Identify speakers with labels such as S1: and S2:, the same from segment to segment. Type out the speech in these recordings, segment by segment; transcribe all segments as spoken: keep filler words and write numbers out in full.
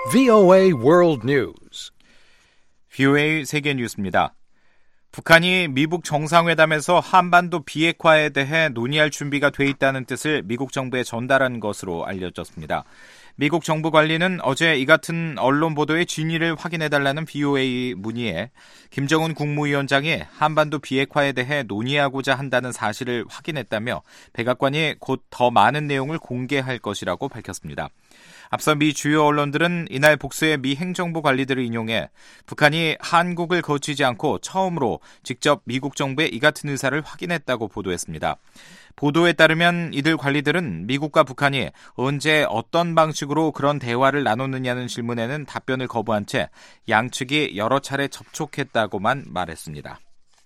S1: 브이오에이 World News.
S2: 브이오에이 세계 뉴스입니다. 북한이 미국 정상회담에서 한반도 비핵화에 대해 논의할 준비가 돼 있다는 뜻을 미국 정부에 전달한 것으로 알려졌습니다. 미국 정부 관리는 어제 이 같은 언론 보도의 진위를 확인해달라는 브이오에이 문의에 김정은 국무위원장이 한반도 비핵화에 대해 논의하고자 한다는 사실을 확인했다며 백악관이 곧 더 많은 내용을 공개할 것이라고 밝혔습니다. 앞서 미 주요 언론들은 이날 복수의 미 행정부 관리들을 인용해 북한이 한국을 거치지 않고 처음으로 직접 미국 정부의 이 같은 의사를 확인했다고 보도했습니다. 보도에 따르면 이들 관리들은 미국과 북한이 언제 어떤 방식으로 그런 대화를 나눴느냐는 질문에는 답변을 거부한 채 양측이 여러 차례 접촉했다고만 말했습니다.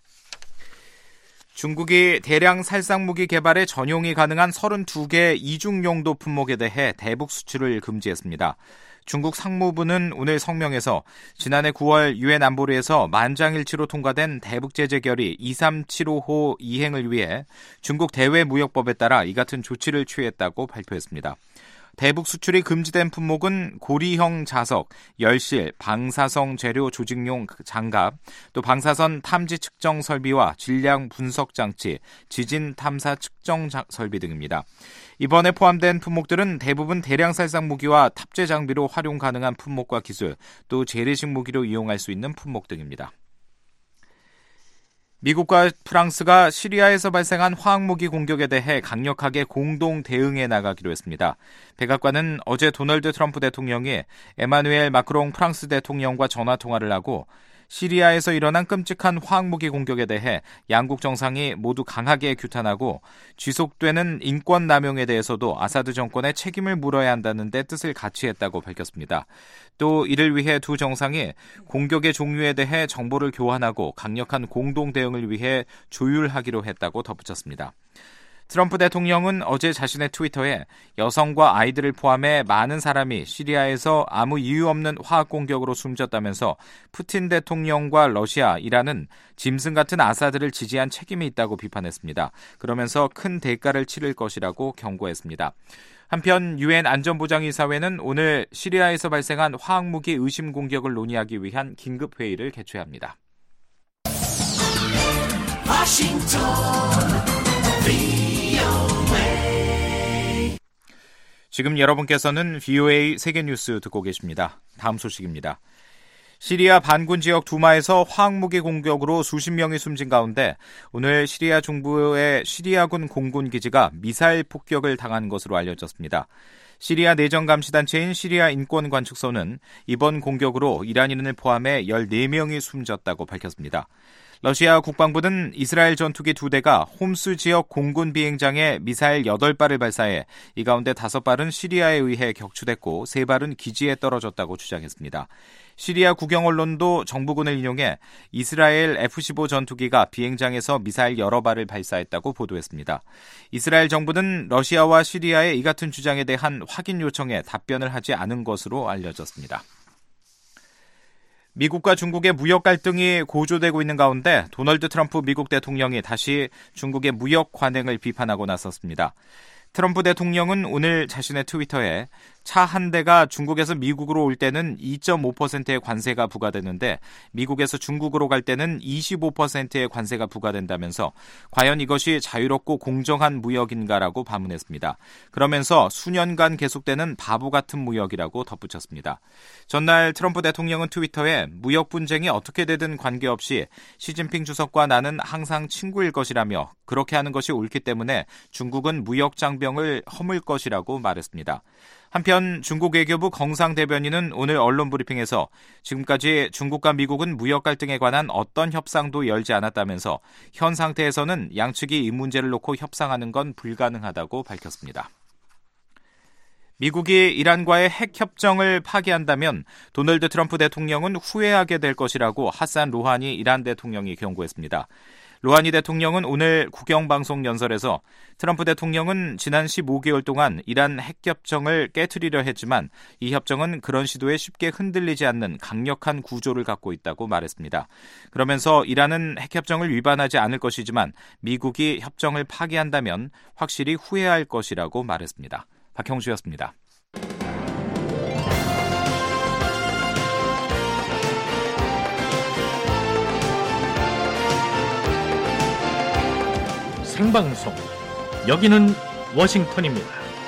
S2: 중국이 대량 살상무기 개발에 전용이 가능한 서른두 개 이중용도 품목에 대해 대북 수출을 금지했습니다. 중국 상무부는 오늘 성명에서 지난해 구월 유엔 안보리에서 만장일치로 통과된 대북 제재 결의 이삼칠오 호 이행을 위해 중국 대외무역법에 따라 이 같은 조치를 취했다고 발표했습니다. 대북 수출이 금지된 품목은 고리형 자석, 열실, 방사성 재료 조직용 장갑, 또 방사선 탐지 측정 설비와 질량 분석 장치, 지진 탐사 측정 설비 등입니다. 이번에 포함된 품목들은 대부분 대량 살상 무기와 탑재 장비로 활용 가능한 품목과 기술, 또 재래식 무기로 이용할 수 있는 품목 등입니다. 미국과 프랑스가 시리아에서 발생한 화학무기 공격에 대해 강력하게 공동 대응해 나가기로 했습니다. 백악관은 어제 도널드 트럼프 대통령이 에마누엘 마크롱 프랑스 대통령과 전화통화를 하고 시리아에서 일어난 끔찍한 화학무기 공격에 대해 양국 정상이 모두 강하게 규탄하고 지속되는 인권 남용에 대해서도 아사드 정권에 책임을 물어야 한다는 데 뜻을 같이 했다고 밝혔습니다. 또 이를 위해 두 정상이 공격의 종류에 대해 정보를 교환하고 강력한 공동 대응을 위해 조율하기로 했다고 덧붙였습니다. 트럼프 대통령은 어제 자신의 트위터에 여성과 아이들을 포함해 많은 사람이 시리아에서 아무 이유 없는 화학 공격으로 숨졌다면서 푸틴 대통령과 러시아, 이란은 짐승 같은 아사드를 지지한 책임이 있다고 비판했습니다. 그러면서 큰 대가를 치를 것이라고 경고했습니다. 한편 유엔 안전보장이사회는 오늘 시리아에서 발생한 화학무기 의심 공격을 논의하기 위한 긴급회의를 개최합니다. 워싱턴 지금 여러분께서는 브이오에이 세계뉴스 듣고 계십니다. 다음 소식입니다. 시리아 반군 지역 두마에서 화학무기 공격으로 수십 명이 숨진 가운데 오늘 시리아 중부의 시리아군 공군기지가 미사일 폭격을 당한 것으로 알려졌습니다. 시리아 내정감시단체인 시리아 인권관측소는 이번 공격으로 이란인을 포함해 열네 명이 숨졌다고 밝혔습니다. 러시아 국방부는 이스라엘 전투기 두 대가 홈스 지역 공군 비행장에 미사일 여덟 발을 발사해 이 가운데 다섯 발은 시리아에 의해 격추됐고 세 발은 기지에 떨어졌다고 주장했습니다. 시리아 국영 언론도 정부군을 인용해 이스라엘 에프 십오 전투기가 비행장에서 미사일 여러 발을 발사했다고 보도했습니다. 이스라엘 정부는 러시아와 시리아의 이 같은 주장에 대한 확인 요청에 답변을 하지 않은 것으로 알려졌습니다. 미국과 중국의 무역 갈등이 고조되고 있는 가운데 도널드 트럼프 미국 대통령이 다시 중국의 무역 관행을 비판하고 나섰습니다. 트럼프 대통령은 오늘 자신의 트위터에 차 한 대가 중국에서 미국으로 올 때는 이 점 오 퍼센트의 관세가 부과되는데 미국에서 중국으로 갈 때는 이십오 퍼센트의 관세가 부과된다면서 과연 이것이 자유롭고 공정한 무역인가라고 반문했습니다. 그러면서 수년간 계속되는 바보 같은 무역이라고 덧붙였습니다. 전날 트럼프 대통령은 트위터에 무역 분쟁이 어떻게 되든 관계없이 시진핑 주석과 나는 항상 친구일 것이라며 그렇게 하는 것이 옳기 때문에 중국은 무역 장벽을 허물 것이라고 말했습니다. 한편 중국 외교부 경상 대변인은 오늘 언론 브리핑에서 지금까지 중국과 미국은 무역 갈등에 관한 어떤 협상도 열지 않았다면서 현 상태에서는 양측이 이 문제를 놓고 협상하는 건 불가능하다고 밝혔습니다. 미국이 이란과의 핵 협정을 파기한다면 도널드 트럼프 대통령은 후회하게 될 것이라고 하산 루하니 이란 대통령이 경고했습니다. 루하니 대통령은 오늘 국영방송 연설에서 트럼프 대통령은 지난 십오 개월 동안 이란 핵협정을 깨트리려 했지만 이 협정은 그런 시도에 쉽게 흔들리지 않는 강력한 구조를 갖고 있다고 말했습니다. 그러면서 이란은 핵협정을 위반하지 않을 것이지만 미국이 협정을 파기한다면 확실히 후회할 것이라고 말했습니다. 박형주였습니다.
S1: 생방송. 여기는 워싱턴입니다.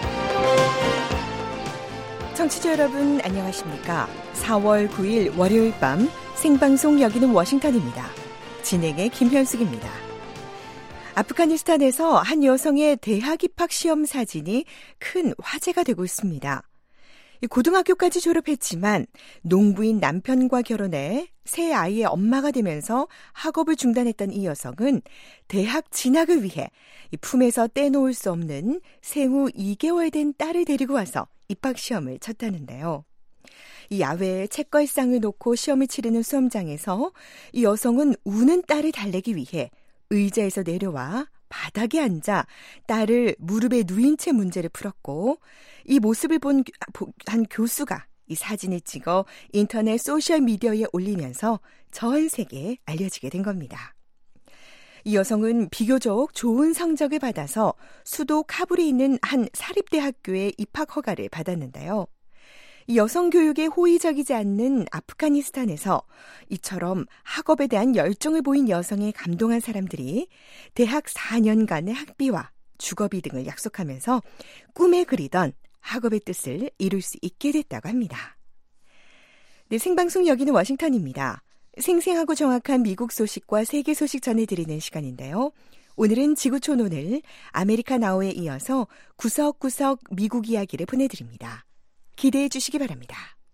S3: 청취자 여러분 안녕하십니까? 사월 구일 월요일 밤 생방송 여기는 워싱턴입니다. 진행의 김현숙입니다. 아프가니스탄에서 한 여성의 대학 입학 시험 사진이 큰 화제가 되고 있습니다. 고등학교까지 졸업했지만 농부인 남편과 결혼해 새 아이의 엄마가 되면서 학업을 중단했던 이 여성은 대학 진학을 위해 품에서 떼놓을 수 없는 생후 이 개월 된 딸을 데리고 와서 입학 시험을 쳤다는데요. 이 야외에 책걸상을 놓고 시험을 치르는 수험장에서 이 여성은 우는 딸을 달래기 위해 의자에서 내려와 바닥에 앉아 딸을 무릎에 누인 채 문제를 풀었고, 이 모습을 본 한 교수가 이 사진을 찍어 인터넷 소셜미디어에 올리면서 전 세계에 알려지게 된 겁니다. 이 여성은 비교적 좋은 성적을 받아서 수도 카불에 있는 한 사립대학교에 입학 허가를 받았는데요. 이 여성 교육에 호의적이지 않는 아프가니스탄에서 이처럼 학업에 대한 열정을 보인 여성에 감동한 사람들이 대학 사 년간의 학비와 주거비 등을 약속하면서 꿈에 그리던 학업의 뜻을 이룰 수 있게 됐다고 합니다. 네, 생방송 여기는 워싱턴입니다. 생생하고 정확한 미국 소식과 세계 소식 전해드리는 시간인데요. 오늘은 지구촌 오늘 아메리카 나우에 이어서 구석구석 미국 이야기를 보내드립니다. 기대해 주시기 바랍니다.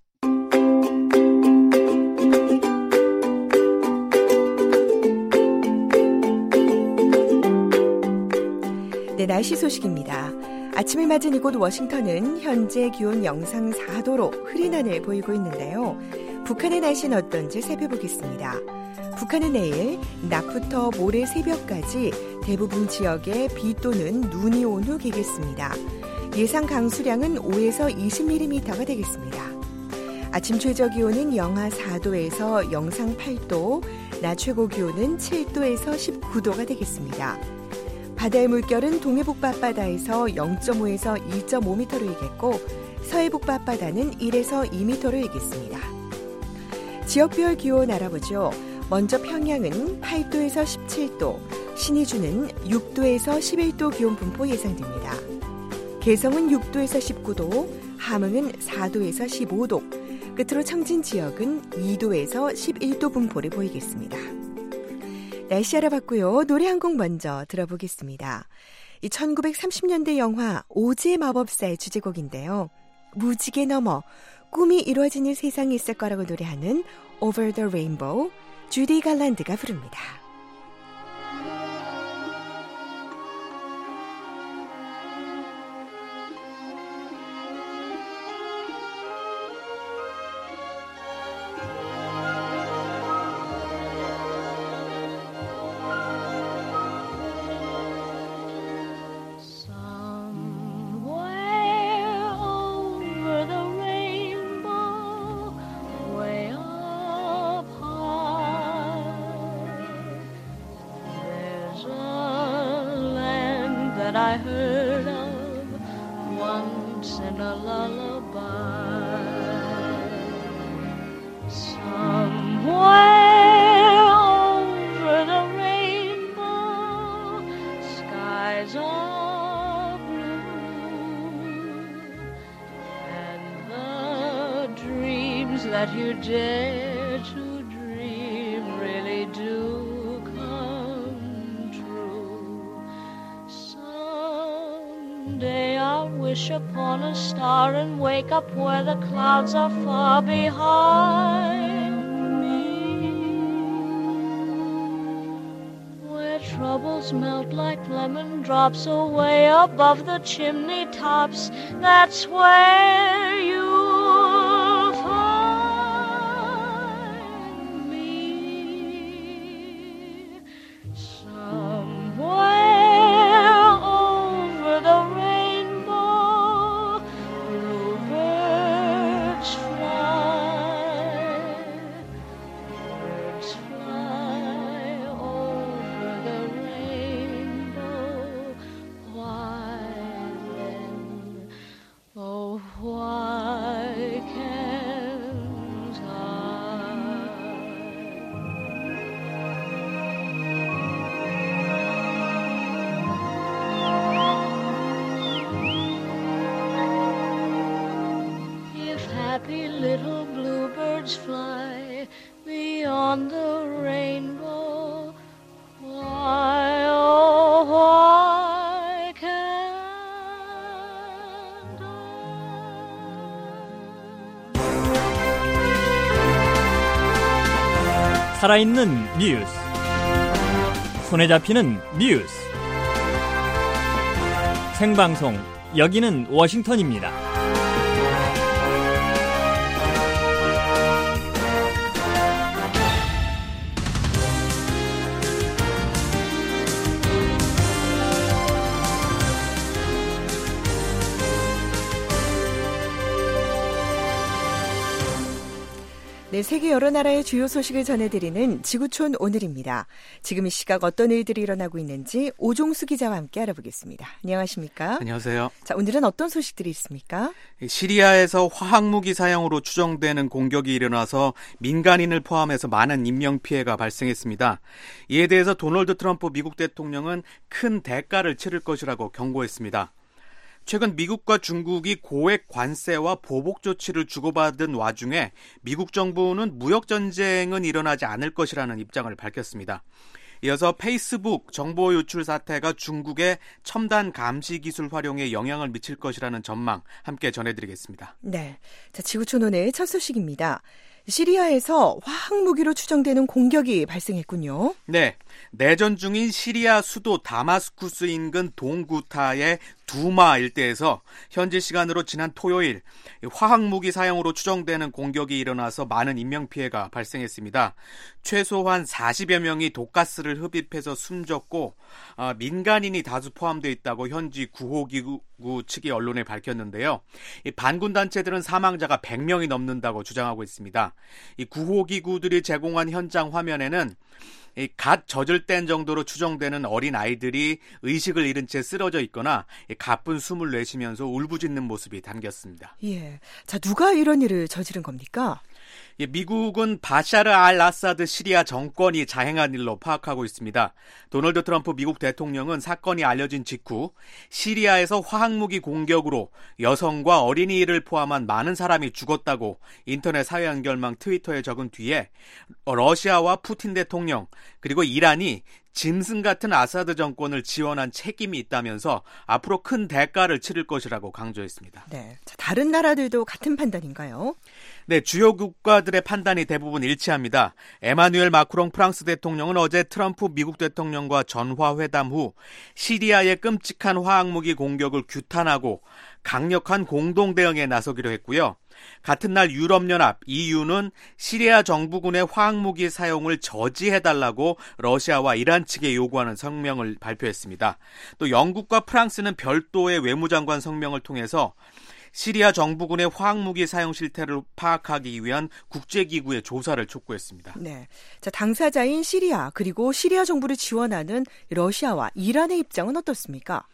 S3: 네, 날씨 소식입니다. 아침을 맞은 이곳 워싱턴은 현재 기온 영상 사 도로 흐린 하늘 보이고 있는데요. 북한의 날씨는 어떤지 살펴보겠습니다. 북한은 내일 낮부터 모레 새벽까지 대부분 지역에 비 또는 눈이 온 후 개겠습니다. 예상 강수량은 오에서 이십 밀리미터가 되겠습니다. 아침 최저 기온은 영하 사 도에서 영상 팔 도, 낮 최고 기온은 칠 도에서 십구 도가 되겠습니다. 바다의 물결은 동해북 밤바다에서 영 점 오에서 이 점 오 미터로 일겠고, 서해북 밤바다는 일에서 이 미터로 일겠습니다. 지역별 기온 알아보죠. 먼저 평양은 팔 도에서 십칠 도, 신의주는 육 도에서 십일 도 기온 분포 예상됩니다. 개성은 육 도에서 십구 도, 함흥은 사 도에서 십오 도, 끝으로 청진 지역은 이 도에서 십일 도 분포를 보이겠습니다. 날씨 알아봤고요. 노래 한 곡 먼저 들어보겠습니다. 이 천구백삼십 년대 영화 오즈의 마법사의 주제곡인데요. 무지개 넘어 꿈이 이루어지는 세상이 있을 거라고 노래하는 Over the Rainbow, 주디 갈란드가 부릅니다.
S4: I heard of once in a lullaby. Somewhere over the rainbow, skies are blue, and the dreams that you dare to dream really do come true. Someday I'll wish upon a star and wake up where the clouds are far behind me, where troubles melt like lemon drops away above the chimney tops. That's where you'll find me. Somewhere over the rainbow, bluebirds fly, birds fly over the rainbow. Why then, oh why happy little bluebirds fly beyond the rainbow. Why, oh, why can't I?
S5: 살아있는 뉴스, 손에 잡히는 뉴스, 생방송, 여기는 워싱턴입니다.
S3: 네, 세계 여러 나라의 주요 소식을 전해드리는 지구촌 오늘입니다. 지금 이 시각 어떤 일들이 일어나고 있는지 오종수 기자와 함께 알아보겠습니다. 안녕하십니까?
S6: 안녕하세요.
S3: 자, 오늘은 어떤 소식들이 있습니까?
S6: 시리아에서 화학무기 사용으로 추정되는 공격이 일어나서 민간인을 포함해서 많은 인명피해가 발생했습니다. 이에 대해서 도널드 트럼프 미국 대통령은 큰 대가를 치를 것이라고 경고했습니다. 최근 미국과 중국이 고액 관세와 보복 조치를 주고받은 와중에 미국 정부는 무역 전쟁은 일어나지 않을 것이라는 입장을 밝혔습니다. 이어서 페이스북 정보 유출 사태가 중국의 첨단 감시 기술 활용에 영향을 미칠 것이라는 전망 함께 전해드리겠습니다.
S3: 네, 자, 지구촌 오늘 첫 소식입니다. 시리아에서 화학무기로 추정되는 공격이 발생했군요.
S6: 네, 내전 중인 시리아 수도 다마스쿠스 인근 동구타의 두마 일대에서 현지 시간으로 지난 토요일 화학무기 사용으로 추정되는 공격이 일어나서 많은 인명피해가 발생했습니다. 최소한 사십여 명이 독가스를 흡입해서 숨졌고 어, 민간인이 다수 포함되어 있다고 현지 구호기구 측이 언론에 밝혔는데요. 이 반군 단체들은 사망자가 백 명이 넘는다고 주장하고 있습니다. 이 구호기구들이 제공한 현장 화면에는 이 갓 젖을 뗀 정도로 추정되는 어린 아이들이 의식을 잃은 채 쓰러져 있거나 가쁜 숨을 내쉬면서 울부짖는 모습이 담겼습니다.
S3: 예, 자, 누가 이런 일을 저지른 겁니까?
S6: 미국은 바샤르 알 아사드 시리아 정권이 자행한 일로 파악하고 있습니다. 도널드 트럼프 미국 대통령은 사건이 알려진 직후 시리아에서 화학무기 공격으로 여성과 어린이를 포함한 많은 사람이 죽었다고 인터넷 사회 연결망 트위터에 적은 뒤에 러시아와 푸틴 대통령 그리고 이란이 짐승 같은 아사드 정권을 지원한 책임이 있다면서 앞으로 큰 대가를 치를 것이라고 강조했습니다.
S3: 네, 자, 다른 나라들도 같은 판단인가요?
S6: 네, 주요 국가들의 판단이 대부분 일치합니다. 에마누엘 마크롱 프랑스 대통령은 어제 트럼프 미국 대통령과 전화회담 후 시리아의 끔찍한 화학무기 공격을 규탄하고 강력한 공동 대응에 나서기로 했고요. 같은 날 유럽연합 이유는 시리아 정부군의 화학무기 사용을 저지해달라고 러시아와 이란 측에 요구하는 성명을 발표했습니다. 또 영국과 프랑스는 별도의 외무장관 성명을 통해서 시리아 정부군의 화학무기 사용 실태를 파악하기 위한 국제기구의 조사를 촉구했습니다.
S3: 네, 자, 당사자인 시리아 그리고 시리아 정부를 지원하는 러시아와 이란의 입장은 어떻습니까?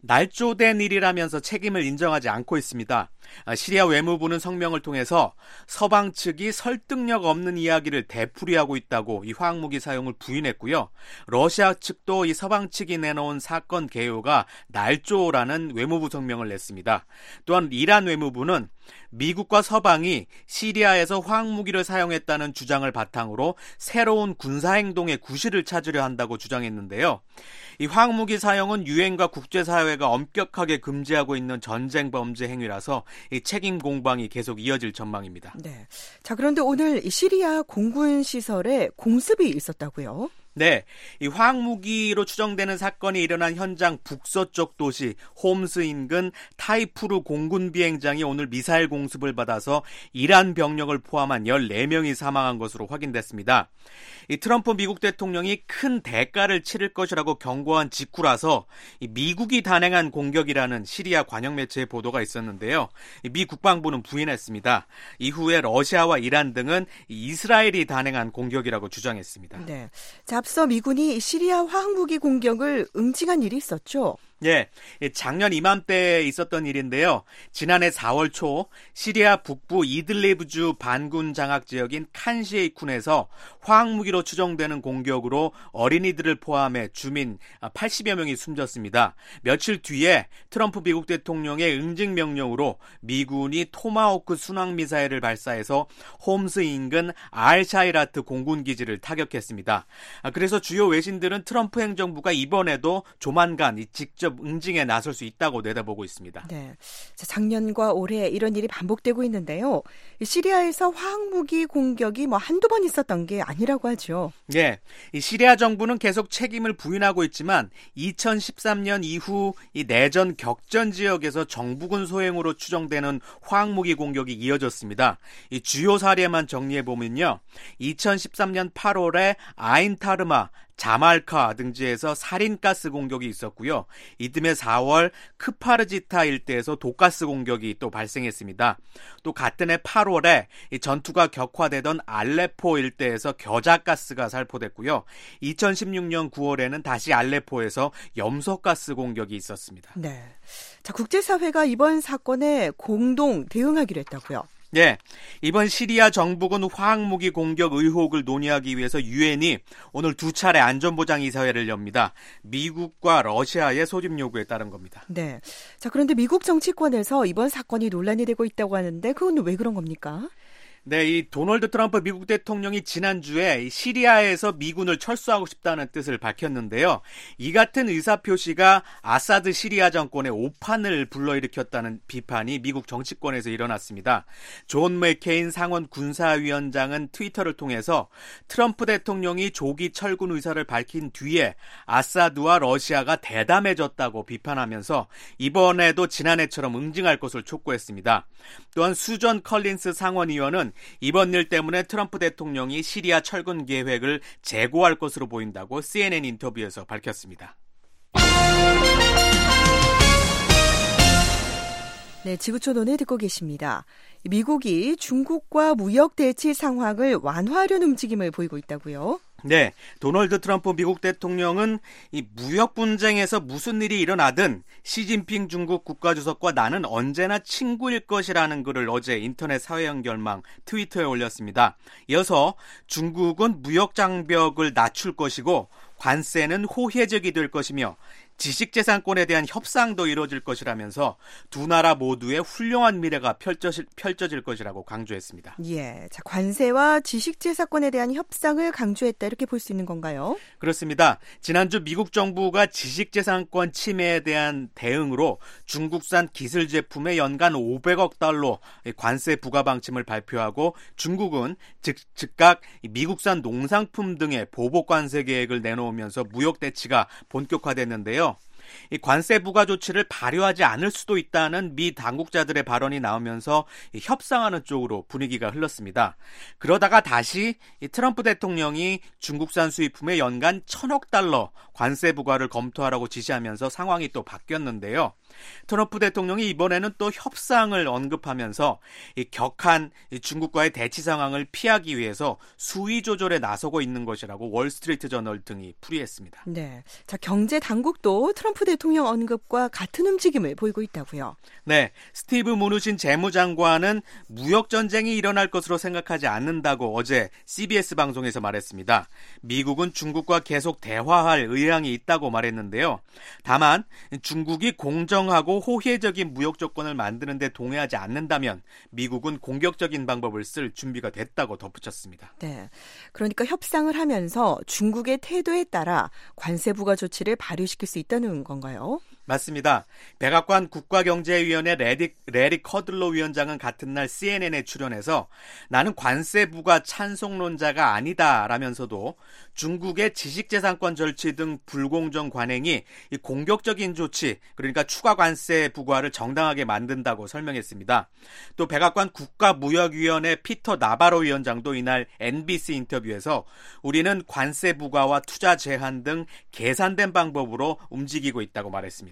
S6: 날조된 일이라면서 책임을 인정하지 않고 있습니다. 시리아 외무부는 성명을 통해서 서방 측이 설득력 없는 이야기를 되풀이하고 있다고 이 화학무기 사용을 부인했고요. 러시아 측도 이 서방 측이 내놓은 사건 개요가 날조라는 외무부 성명을 냈습니다. 또한 이란 외무부는 미국과 서방이 시리아에서 화학무기를 사용했다는 주장을 바탕으로 새로운 군사행동의 구실을 찾으려 한다고 주장했는데요. 이 화학무기 사용은 유엔과 국제사회가 엄격하게 금지하고 있는 전쟁 범죄 행위라서 이 책임 공방이 계속 이어질 전망입니다.
S3: 네. 자, 그런데 오늘 이 시리아 공군 시설에 공습이 있었다고요?
S6: 네, 이 화학무기로 추정되는 사건이 일어난 현장 북서쪽 도시 홈스 인근 타이푸르 공군 비행장이 오늘 미사일 공습을 받아서 이란 병력을 포함한 열네 명이 사망한 것으로 확인됐습니다. 이 트럼프 미국 대통령이 큰 대가를 치를 것이라고 경고한 직후라서 이 미국이 단행한 공격이라는 시리아 관영 매체의 보도가 있었는데요. 미 국방부는 부인했습니다. 이후에 러시아와 이란 등은 이스라엘이 단행한 공격이라고 주장했습니다.
S3: 네. 자, 앞서 미군이 시리아 화학무기 공격을 응징한 일이 있었죠?
S6: 예, 작년 이맘때에 있었던 일인데요. 지난해 사월 초 시리아 북부 이들리브주 반군 장악 지역인 칸 셰이쿤에서 화학무기로 추정되는 공격으로 어린이들을 포함해 주민 팔십여 명이 숨졌습니다. 며칠 뒤에 트럼프 미국 대통령의 응징 명령으로 미군이 토마호크 순항미사일을 발사해서 홈스 인근 알샤이라트 공군기지를 타격했습니다. 그래서 주요 외신들은 트럼프 행정부가 이번에도 조만간 직접 응징에 나설 수 있다고 내다보고 있습니다.
S3: 네, 작년과 올해 이런 일이 반복되고 있는데요. 시리아에서 화학무기 공격이 뭐 한두 번 있었던 게 아니라고 하죠.
S6: 네, 이 시리아 정부는 계속 책임을 부인하고 있지만 이천십삼 년 이후 이 내전 격전 지역에서 정부군 소행으로 추정되는 화학무기 공격이 이어졌습니다. 이 주요 사례만 정리해보면요. 이천십삼 년 팔월에 아인타르마, 자말카 등지에서 살인가스 공격이 있었고요. 이듬해 사월 크파르지타 일대에서 독가스 공격이 또 발생했습니다. 또 같은 해 팔월에 전투가 격화되던 알레포 일대에서 겨자가스가 살포됐고요. 이천십육 년 구월에는 다시 알레포에서 염소가스 공격이 있었습니다.
S3: 네, 자, 국제사회가 이번 사건에 공동 대응하기로 했다고요.
S6: 네, 이번 시리아 정부군 화학무기 공격 의혹을 논의하기 위해서 유엔이 오늘 두 차례 안전보장이사회를 엽니다. 미국과 러시아의 소집 요구에 따른 겁니다.
S3: 네, 자, 그런데 미국 정치권에서 이번 사건이 논란이 되고 있다고 하는데 그건 왜 그런 겁니까?
S6: 네, 이 도널드 트럼프 미국 대통령이 지난주에 시리아에서 미군을 철수하고 싶다는 뜻을 밝혔는데요. 이 같은 의사표시가 아사드 시리아 정권의 오판을 불러일으켰다는 비판이 미국 정치권에서 일어났습니다. 존 맥케인 상원 군사위원장은 트위터를 통해서 트럼프 대통령이 조기 철군 의사를 밝힌 뒤에 아사드와 러시아가 대담해졌다고 비판하면서 이번에도 지난해처럼 응징할 것을 촉구했습니다. 또한 수전 컬린스 상원의원은 이번 일 때문에 트럼프 대통령이 시리아 철군 계획을 재고할 것으로 보인다고 씨엔엔 인터뷰에서 밝혔습니다.
S3: 네, 지구촌 오늘 듣고 계십니다. 미국이 중국과 무역 대치 상황을 완화하려는 움직임을 보이고 있다고요?
S6: 네, 도널드 트럼프 미국 대통령은 이 무역 분쟁에서 무슨 일이 일어나든 시진핑 중국 국가주석과 나는 언제나 친구일 것이라는 글을 어제 인터넷 사회 연결망 트위터에 올렸습니다. 이어서 중국은 무역 장벽을 낮출 것이고 관세는 호혜적이 될 것이며 지식재산권에 대한 협상도 이루어질 것이라면서 두 나라 모두의 훌륭한 미래가 펼쳐질, 펼쳐질 것이라고 강조했습니다.
S3: 예, 자, 관세와 지식재산권에 대한 협상을 강조했다 이렇게 볼 수 있는 건가요?
S6: 그렇습니다. 지난주 미국 정부가 지식재산권 침해에 대한 대응으로 중국산 기술 제품에 연간 오백억 달러 관세 부과 방침을 발표하고 중국은 즉, 즉각 미국산 농상품 등의 보복 관세 계획을 내놓으면서 무역 대치가 본격화됐는데요. 이 관세 부과 조치를 발효하지 않을 수도 있다는 미 당국자들의 발언이 나오면서 협상하는 쪽으로 분위기가 흘렀습니다. 그러다가 다시 이 트럼프 대통령이 중국산 수입품에 연간 천억 달러 관세 부과를 검토하라고 지시하면서 상황이 또 바뀌었는데요. 트럼프 대통령이 이번에는 또 협상을 언급하면서 이 격한 이 중국과의 대치 상황을 피하기 위해서 수위 조절에 나서고 있는 것이라고 월스트리트 저널 등이 풀이했습니다.
S3: 네, 자, 경제 당국도 트럼프 대통령 언급과 같은 움직임을 보이고 있다고요.
S6: 네, 스티브 무누신 재무장관은 무역 전쟁이 일어날 것으로 생각하지 않는다고 어제 씨비에스 방송에서 말했습니다. 미국은 중국과 계속 대화할 의향이 있다고 말했는데요. 다만 중국이 공정하고 호혜적인 무역 조건을 만드는 데 동의하지 않는다면 미국은 공격적인 방법을 쓸 준비가 됐다고 덧붙였습니다.
S3: 네, 그러니까 협상을 하면서 중국의 태도에 따라 관세 부과 조치를 발효시킬 수 있다는 건가요?
S6: 맞습니다. 백악관 국가경제위원회 레리, 레리 커들로 위원장은 같은 날 씨엔엔에 출연해서 나는 관세 부과 찬송론자가 아니다라면서도 중국의 지식재산권 절취 등 불공정 관행이 이 공격적인 조치, 그러니까 추가 관세 부과를 정당하게 만든다고 설명했습니다. 또 백악관 국가무역위원회 피터 나바로 위원장도 이날 엔비씨 인터뷰에서 우리는 관세 부과와 투자 제한 등 계산된 방법으로 움직이고 있다고 말했습니다.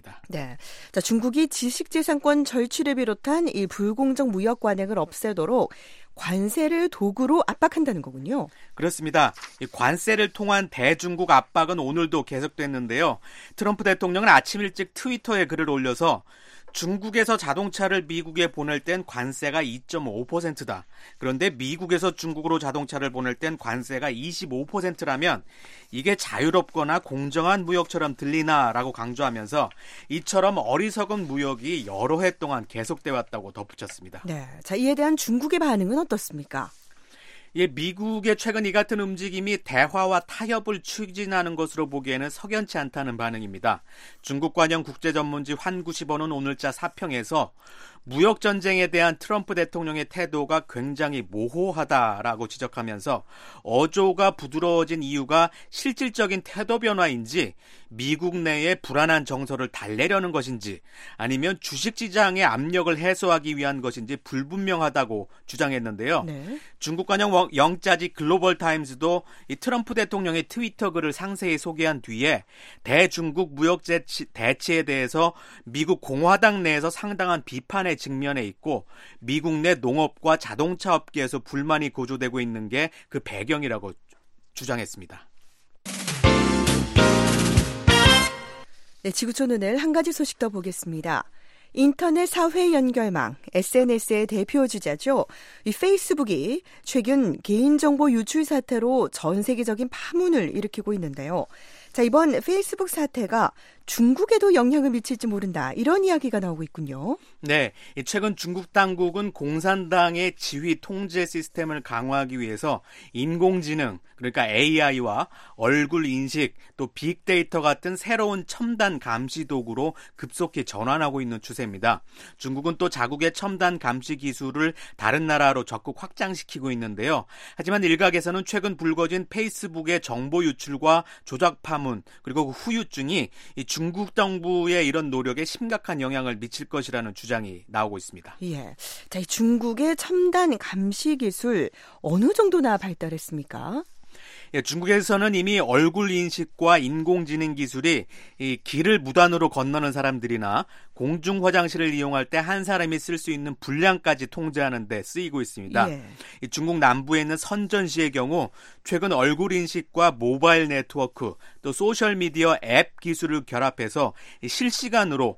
S6: 있습니다.
S3: 네, 자, 중국이 지식재산권 절취를 비롯한 이 불공정 무역 관행을 없애도록 관세를 도구로 압박한다는 거군요.
S6: 그렇습니다. 이 관세를 통한 대중국 압박은 오늘도 계속됐는데요. 트럼프 대통령은 아침 일찍 트위터에 글을 올려서 중국에서 자동차를 미국에 보낼 땐 관세가 이 점 오 퍼센트다. 그런데 미국에서 중국으로 자동차를 보낼 땐 관세가 이십오 퍼센트라면 이게 자유롭거나 공정한 무역처럼 들리나라고 강조하면서 이처럼 어리석은 무역이 여러 해 동안 계속돼 왔다고 덧붙였습니다.
S3: 네, 자, 이에 대한 중국의 반응은 어떻습니까?
S6: 예, 미국의 최근 이 같은 움직임이 대화와 타협을 추진하는 것으로 보기에는 석연치 않다는 반응입니다. 중국 관영 국제전문지 환구시보는 오늘자 사평에서 무역 전쟁에 대한 트럼프 대통령의 태도가 굉장히 모호하다라고 지적하면서 어조가 부드러워진 이유가 실질적인 태도 변화인지 미국 내의 불안한 정서를 달래려는 것인지 아니면 주식시장의 압력을 해소하기 위한 것인지 불분명하다고 주장했는데요. 네. 중국 관영 영자지 글로벌타임스도 이 트럼프 대통령의 트위터 글을 상세히 소개한 뒤에 대중국 무역 대치, 대치에 대해서 미국 공화당 내에서 상당한 비판에 직면해 있고 미국 내 농업과 자동차 업계에서 불만이 고조되고 있는 게 그 배경이라고 주장했습니다.
S3: 네, 지구촌 오늘 한 가지 소식 더 보겠습니다. 인터넷 사회 연결망 에스엔에스의 대표 주자죠. 이 페이스북이 최근 개인정보 유출 사태로 전 세계적인 파문을 일으키고 있는데요. 자, 이번 페이스북 사태가 중국에도 영향을 미칠지 모른다. 이런 이야기가 나오고 있군요.
S6: 네, 최근 중국 당국은 공산당의 지휘 통제 시스템을 강화하기 위해서 인공지능, 그러니까 에이아이와 얼굴 인식, 또 빅데이터 같은 새로운 첨단 감시 도구로 급속히 전환하고 있는 추세입니다. 중국은 또 자국의 첨단 감시 기술을 다른 나라로 적극 확장시키고 있는데요. 하지만 일각에서는 최근 불거진 페이스북의 정보 유출과 조작 파문, 그리고 그 후유증이 이 중국 정부의 이런 노력에 심각한 영향을 미칠 것이라는 주장이 나오고 있습니다.
S3: 예, 자, 이 중국의 첨단 감시 기술 어느 정도나 발달했습니까?
S6: 예, 중국에서는 이미 얼굴 인식과 인공지능 기술이 이 길을 무단으로 건너는 사람들이나 공중 화장실을 이용할 때 한 사람이 쓸 수 있는 분량까지 통제하는 데 쓰이고 있습니다. 예. 이 중국 남부에 있는 선전시의 경우 최근 얼굴 인식과 모바일 네트워크 또 소셜미디어 앱 기술을 결합해서 실시간으로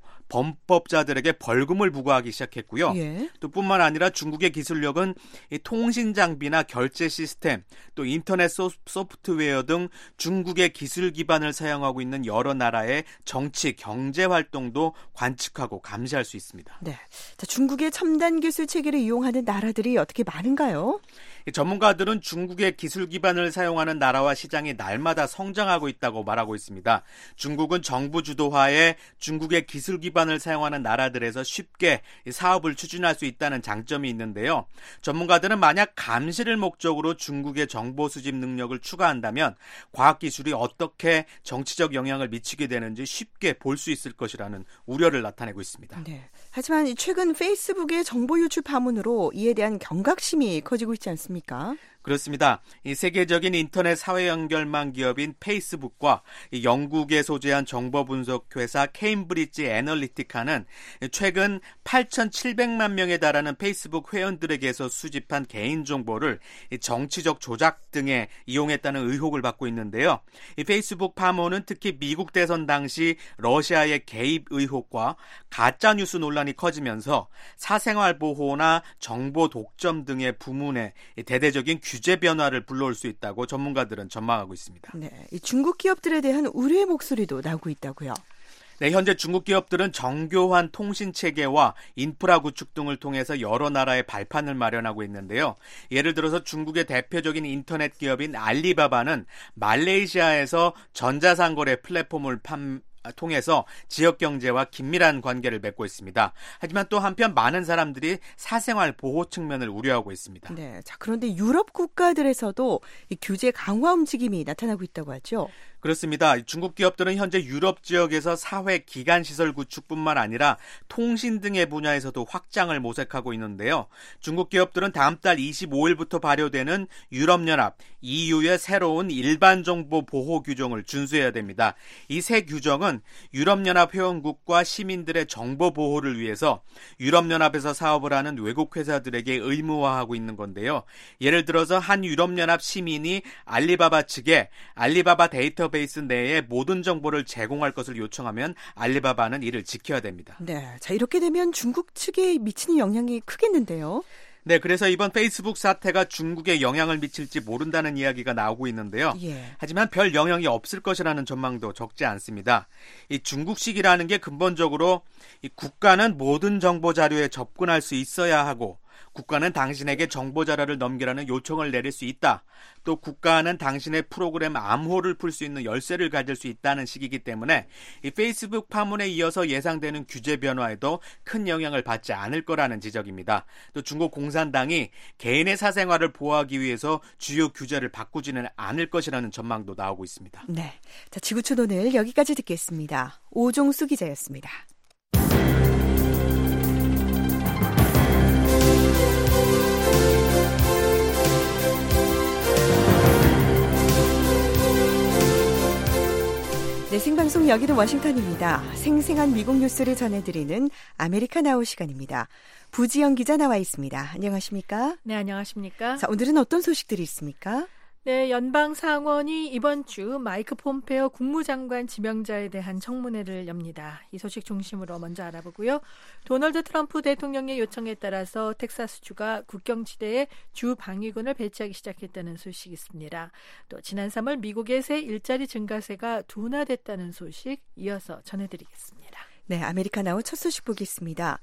S6: 범법자들에게 벌금을 부과하기 시작했고요. 예. 또 뿐만 아니라 중국의 기술력은 이 통신 장비나 결제 시스템, 또 인터넷 소, 소프트웨어 등 중국의 기술 기반을 사용하고 있는 여러 나라의 정치, 경제 활동도 관측하고 감시할 수 있습니다.
S3: 네, 자, 중국의 첨단 기술 체계를 이용하는 나라들이 어떻게 많은가요?
S6: 전문가들은 중국의 기술 기반을 사용하는 나라와 시장이 날마다 성장하고 있다고 말하고 있습니다. 중국은 정부 주도하에 중국의 기술 기반을 사용하는 나라들에서 쉽게 사업을 추진할 수 있다는 장점이 있는데요. 전문가들은 만약 감시를 목적으로 중국의 정보 수집 능력을 추가한다면 과학기술이 어떻게 정치적 영향을 미치게 되는지 쉽게 볼 수 있을 것이라는 우려를 나타내고 있습니다.
S3: 네. 하지만 최근 페이스북의 정보 유출 파문으로 이에 대한 경각심이 커지고 있지 않습니까?
S6: 그렇습니다. 이 세계적인 인터넷 사회 연결망 기업인 페이스북과 이 영국에 소재한 정보 분석 회사 케임브리지 애널리티카는 최근 팔천칠백만 명에 달하는 페이스북 회원들에게서 수집한 개인 정보를 정치적 조작 등에 이용했다는 의혹을 받고 있는데요. 이 페이스북 파문은 특히 미국 대선 당시 러시아의 개입 의혹과 가짜 뉴스 논란이 커지면서 사생활 보호나 정보 독점 등의 부문에 대대적인 규제 변화를 불러올 수 있다고 전문가들은 전망하고 있습니다.
S3: 네, 이 중국 기업들에 대한 우려의 목소리도 나오고 있다고요.
S6: 네, 현재 중국 기업들은 정교한 통신 체계와 인프라 구축 등을 통해서 여러 나라의 발판을 마련하고 있는데요. 예를 들어서 중국의 대표적인 인터넷 기업인 알리바바는 말레이시아에서 전자상거래 플랫폼을 판 통해서 지역 경제와 긴밀한 관계를 맺고 있습니다. 하지만 또 한편 많은 사람들이 사생활 보호 측면을 우려하고 있습니다.
S3: 네, 자, 그런데 유럽 국가들에서도 이 규제 강화 움직임이 나타나고 있다고 하죠.
S6: 그렇습니다. 중국 기업들은 현재 유럽 지역에서 사회 기반 시설 구축뿐만 아니라 통신 등의 분야에서도 확장을 모색하고 있는데요. 중국 기업들은 다음 달 이십오일부터 발효되는 유럽연합 이유의 새로운 일반 정보 보호 규정을 준수해야 됩니다. 이 새 규정은 대통령은 유럽연합 회원국과 시민들의 정보 보호를 위해서 유럽연합에서 사업을 하는 외국 회사들에게 의무화하고 있는 건데요. 예를 들어서 한 유럽연합 시민이 알리바바 측에 알리바바 데이터베이스 내에 모든 정보를 제공할 것을 요청하면 알리바바는 이를 지켜야 됩니다.
S3: 네, 자 이렇게 되면 중국 측에 미치는 영향이 크겠는데요.
S6: 네, 그래서 이번 페이스북 사태가 중국에 영향을 미칠지 모른다는 이야기가 나오고 있는데요.
S3: 예.
S6: 하지만 별 영향이 없을 것이라는 전망도 적지 않습니다. 이 중국식이라는 게 근본적으로 이 국가는 모든 정보 자료에 접근할 수 있어야 하고 국가는 당신에게 정보 자료를 넘기라는 요청을 내릴 수 있다. 또 국가는 당신의 프로그램 암호를 풀 수 있는 열쇠를 가질 수 있다는 식이기 때문에 이 페이스북 파문에 이어서 예상되는 규제 변화에도 큰 영향을 받지 않을 거라는 지적입니다. 또 중국 공산당이 개인의 사생활을 보호하기 위해서 주요 규제를 바꾸지는 않을 것이라는 전망도 나오고 있습니다.
S3: 네, 자 지구촌 오늘 여기까지 듣겠습니다. 오종수 기자였습니다. 네, 생방송 여기는 워싱턴입니다. 생생한 미국 뉴스를 전해드리는 아메리카나우 시간입니다. 부지영 기자 나와 있습니다. 안녕하십니까?
S7: 네, 안녕하십니까?
S3: 자, 오늘은 어떤 소식들이 있습니까?
S7: 네, 연방 상원이 이번 주 마이크 폼페오 국무장관 지명자에 대한 청문회를 엽니다. 이 소식 중심으로 먼저 알아보고요. 도널드 트럼프 대통령의 요청에 따라서 텍사스주가 국경지대에 주 방위군을 배치하기 시작했다는 소식이 있습니다. 또 지난 삼월 미국의 새 일자리 증가세가 둔화됐다는 소식 이어서 전해드리겠습니다.
S3: 네, 아메리카나우 첫 소식 보겠습니다.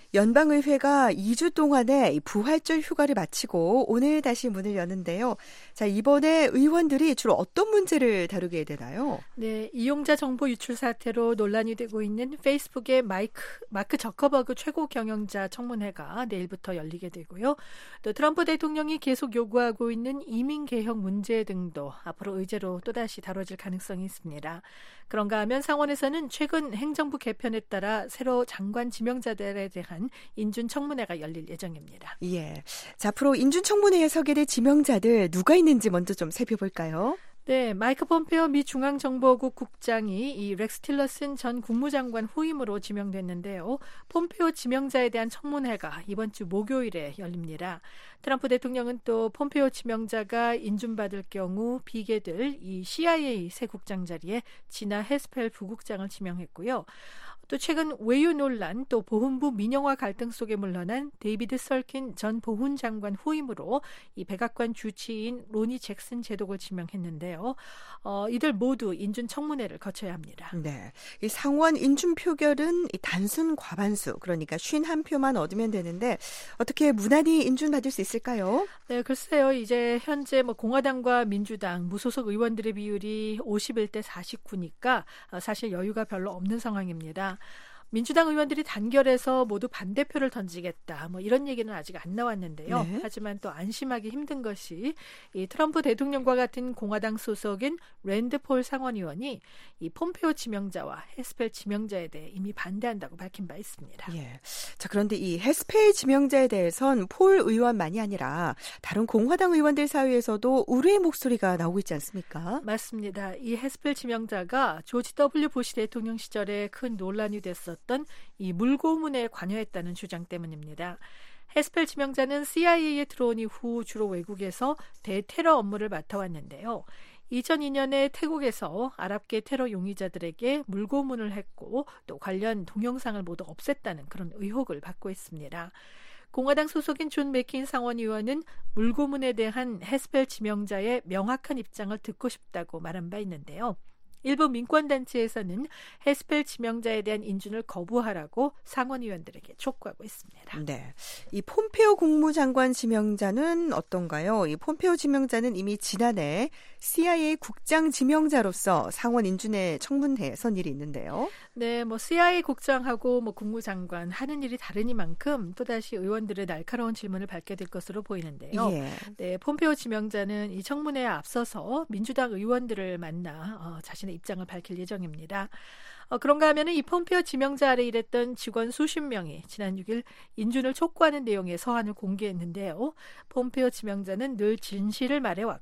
S3: 연방의회가 이 주 동안의 부활절 휴가를 마치고 오늘 다시 문을 여는데요. 자, 이번에 의원들이 주로 어떤 문제를 다루게 되나요?
S7: 네, 이용자 정보 유출 사태로 논란이 되고 있는 페이스북의 마이크, 마크 저커버그 최고 경영자 청문회가 내일부터 열리게 되고요. 또 트럼프 대통령이 계속 요구하고 있는 이민 개혁 문제 등도 앞으로 의제로 또다시 다뤄질 가능성이 있습니다. 그런가 하면 상원에서는 최근 행정부 개편에 따라 새로 장관 지명자들에 대한 인준청문회가 열릴 예정입니다.
S3: 예, 자, 앞으로 인준청문회에 서게 될 지명자들 누가 있는지 먼저 좀 살펴볼까요?
S7: 네, 마이크 폼페오 미 중앙정보국 국장이 이 렉스 틸러슨 전 국무장관 후임으로 지명됐는데요. 폼페오 지명자에 대한 청문회가 이번 주 목요일에 열립니다. 트럼프 대통령은 또 폼페오 지명자가 인준받을 경우 비게 될 이 씨아이에이 새 국장 자리에 지나 헤스펠 부국장을 지명했고요. 또 최근 외유 논란, 또 보훈부 민영화 갈등 속에 물러난 데이비드 설킨 전 보훈 장관 후임으로 이 백악관 주치인 로니 잭슨 제독을 지명했는데요. 어, 이들 모두 인준 청문회를 거쳐야 합니다.
S3: 네, 이 상원 인준 표결은 이 단순 과반수, 그러니까 오십일 표만 얻으면 되는데 어떻게 무난히 인준 받을 수 있을까요?
S7: 네, 글쎄요. 이제 현재 뭐 공화당과 민주당 무소속 의원들의 비율이 오십일 대 사십구니까 사실 여유가 별로 없는 상황입니다. 민주당 의원들이 단결해서 모두 반대표를 던지겠다. 뭐 이런 얘기는 아직 안 나왔는데요.
S3: 네.
S7: 하지만 또 안심하기 힘든 것이 이 트럼프 대통령과 같은 공화당 소속인 랜드 폴 상원의원이 이 폼페오 지명자와 헤스펠 지명자에 대해 이미 반대한다고 밝힌 바 있습니다.
S3: 예. 자, 그런데 이 헤스펠 지명자에 대해선 폴 의원만이 아니라 다른 공화당 의원들 사이에서도 우려의 목소리가 나오고 있지 않습니까?
S7: 맞습니다. 이 헤스펠 지명자가 조지 더블유 부시 대통령 시절에 큰 논란이 됐었 이 물고문에 관여했다는 주장 때문입니다. 헤스펠 지명자는 씨아이에이에 들어온 이후 주로 외국에서 대테러 업무를 맡아왔는데요. 이천이 년에 태국에서 아랍계 테러 용의자들에게 물고문을 했고 또 관련 동영상을 모두 없앴다는 그런 의혹을 받고 있습니다. 공화당 소속인 존 맥케인 상원의원은 물고문에 대한 헤스펠 지명자의 명확한 입장을 듣고 싶다고 말한 바 있는데요. 일부 민권단체에서는 헤스펠 지명자에 대한 인준을 거부하라고 상원의원들에게 촉구하고 있습니다.
S3: 네, 이 폼페오 국무장관 지명자는 어떤가요? 이 폼페오 지명자는 이미 지난해 씨아이에이 국장 지명자로서 상원 인준에 청문회에 선 일이 있는데요.
S7: 네, 뭐 씨아이에이 국장하고 뭐 국무장관 하는 일이 다르니만큼 또다시 의원들의 날카로운 질문을 받게 될 것으로 보이는데요.
S3: 예.
S7: 네, 폼페오 지명자는 이 청문회에 앞서서 민주당 의원들을 만나 어, 자신의 입장을 밝힐 예정입니다. 어, 그런가 하면은 이 폼페오 지명자 아래 일했던 직원 수십 명이 지난 육 일 인준을 촉구하는 내용의 서한을 공개했는데요. 폼페오 지명자는 늘 진실을 말해왔고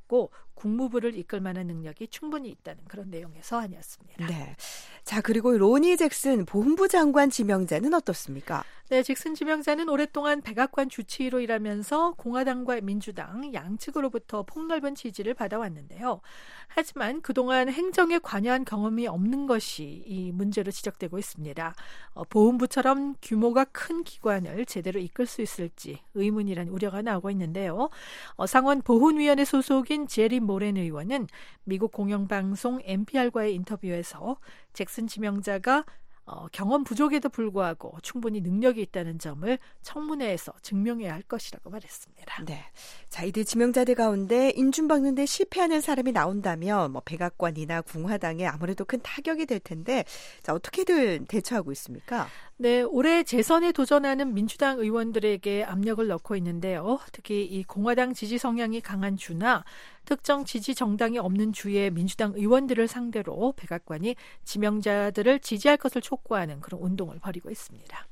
S7: 국무부를 이끌 만한 능력이 충분히 있다는 그런 내용의 서한이었습니다.
S3: 네. 자, 그리고 로니 잭슨 보훈부 장관 지명자는 어떻습니까?
S7: 네, 잭슨 지명자는 오랫동안 백악관 주치의로 일하면서 공화당과 민주당 양측으로부터 폭넓은 지지를 받아왔는데요. 하지만 그동안 행정에 관여한 경험이 없는 것이 이 문제로 지적되고 있습니다. 어, 보훈부처럼 규모가 큰 기관을 제대로 이끌 수 있을지 의문이라는 우려가 나오고 있는데요. 어, 상원 보훈위원회 소속인 제리 모렌 의원은 미국 공영방송 엔피알과의 인터뷰에서 잭슨 지명자가 어, 경험 부족에도 불구하고 충분히 능력이 있다는 점을 청문회에서 증명해야 할 것이라고 말했습니다.
S3: 네, 자, 이들 지명자들 가운데 인준받는데 실패하는 사람이 나온다면 뭐 백악관이나 공화당에 아무래도 큰 타격이 될 텐데, 자, 어떻게들 대처하고 있습니까?
S7: 네, 올해 재선에 도전하는 민주당 의원들에게 압력을 넣고 있는데요. 특히 이 공화당 지지 성향이 강한 주나 특정 지지 정당이 없는 주의 민주당 의원들을 상대로 백악관이 지명자들을 지지할 것을 촉구하는 그런 운동을 벌이고 있습니다.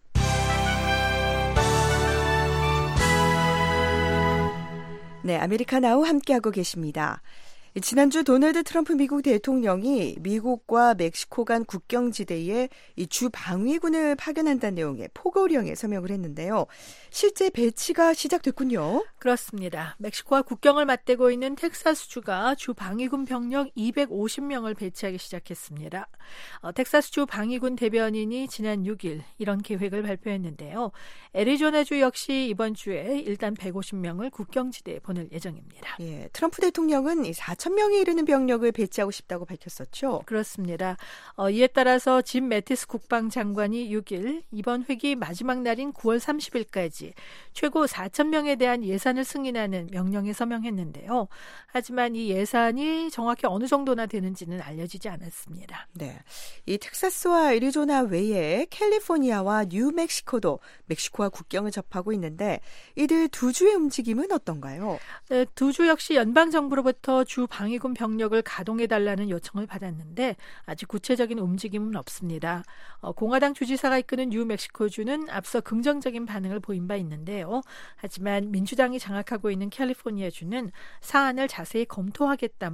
S3: 네, 아메리카나우 함께하고 계십니다. 지난주 도널드 트럼프 미국 대통령이 미국과 멕시코 간 국경지대에 이 주 방위군을 파견한다는 내용의 포고령에 서명을 했는데요. 실제 배치가 시작됐군요.
S7: 그렇습니다. 멕시코와 국경을 맞대고 있는 텍사스주가 주 방위군 병력 이백오십 명을 배치하기 시작했습니다. 어, 텍사스주 방위군 대변인이 지난 육 일 이런 계획을 발표했는데요. 애리조나주 역시 이번 주에 일단 백오십 명을 국경지대에 보낼 예정입니다.
S3: 예, 트럼프 대통령은 이 사천 명이 이르는 병력을 배치하고 싶다고 밝혔었죠.
S7: 그렇습니다. 어, 이에 따라서 짐 매티스 국방장관이 육 일 이번 회기 마지막 날인 구월 삼십일까지 최고 사천 명에 대한 예산을 승인하는 명령에 서명했는데요. 하지만 이 예산이 정확히 어느 정도나 되는지는 알려지지 않았습니다.
S3: 네, 이 텍사스와 애리조나 외에 캘리포니아와 뉴멕시코도 멕시코와 국경을 접하고 있는데 이들 두 주의 움직임은 어떤가요?
S7: 네, 두 주 역시 연방정부로부터 주 방위군 병력을 가동해달라는 요청을 받았는데 아직 구체적인 움직임은 없습니다. 어, 공화당 주지사가 이끄는 뉴멕시코주는 앞서 긍정적인 반응을 보인 바 있는데요. 하지만 민주당이 장악하고 있는 캘리포니아주는 사안을 자세히 검토하겠다,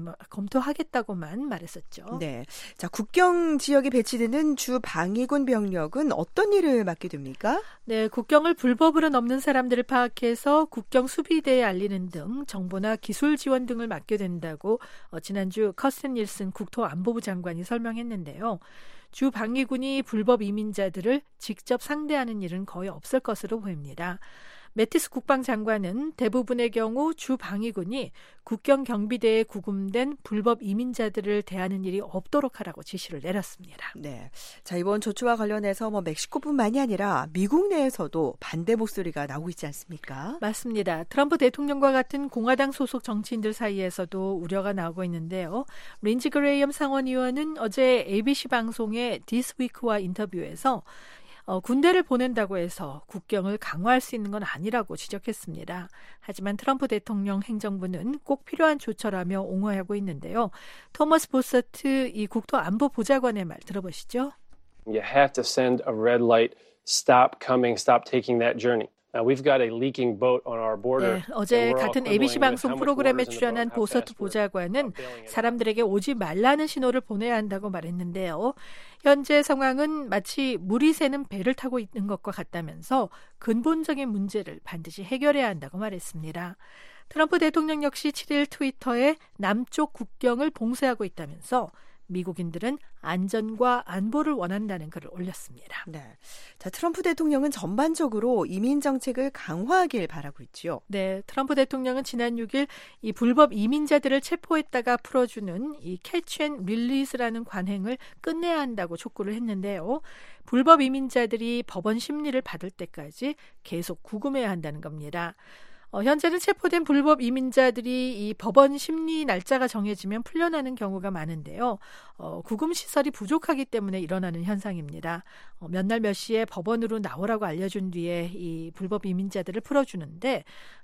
S7: 검토하겠다고만 말했었죠.
S3: 네, 자, 국경 지역에 배치되는 주 방위군 병력은 어떤 일을 맡게 됩니까?
S7: 네, 국경을 불법으로 넘는 사람들을 파악해서 국경 수비대에 알리는 등 정보나 기술 지원 등을 맡게 된다고 어, 지난주 커스틴 닐슨 국토안보부 장관이 설명했는데요. 주 방위군이 불법 이민자들을 직접 상대하는 일은 거의 없을 것으로 보입니다. 매티스 국방장관은 대부분의 경우 주 방위군이 국경 경비대에 구금된 불법 이민자들을 대하는 일이 없도록 하라고 지시를 내렸습니다.
S3: 네, 자, 이번 조치와 관련해서 뭐 멕시코뿐만이 아니라 미국 내에서도 반대 목소리가 나오고 있지 않습니까?
S7: 맞습니다. 트럼프 대통령과 같은 공화당 소속 정치인들 사이에서도 우려가 나오고 있는데요. 린지 그레이엄 상원의원은 어제 에이비씨 방송의 This Week와 인터뷰에서 어, 군대를 보낸다고 해서 국경을 강화할 수 있는 건 아니라고 지적했습니다. 하지만 트럼프 대통령 행정부는 꼭 필요한 조처라며 옹호하고 있는데요. 토머스 보서트 이 국토안보 보좌관의 말 들어보시죠.
S8: You have to send a red light. Stop coming. Stop taking that journey. We've got a leaking boat on our border.
S7: 네, 어제 같은 에이비씨 방송 프로그램에 출연한 보서트 보좌관은 사람들에게 오지 말라는 신호를 보내야 한다고 말했는데요. 현재 상황은 마치 물이 새는 배를 타고 있는 것과 같다면서 근본적인 문제를 반드시 해결해야 한다고 말했습니다. 트럼프 대통령 역시 칠 일 트위터에 남쪽 국경을 봉쇄하고 있다면서 미국인들은 안전과 안보를 원한다는 글을 올렸습니다.
S3: 네, 자, 트럼프 대통령은 전반적으로 이민 정책을 강화하길 바라고 있죠.
S7: 네, 트럼프 대통령은 지난 육 일 이 불법 이민자들을 체포했다가 풀어주는 이 캐치 앤 릴리스라는 관행을 끝내야 한다고 촉구를 했는데요. 불법 이민자들이 법원 심리를 받을 때까지 계속 구금해야 한다는 겁니다. 어, 현재는 체포된 불법 이민자들이 이 법원 심리 날짜가 정해지면 풀려나는 경우가 많은데요. 어, 구금시설이 부족하기 때문에 일어나는 현상입니다. 어, 몇 날 몇 시에 법원으로 나오라고 알려준 뒤에 이 불법 이민자들을 풀어주는데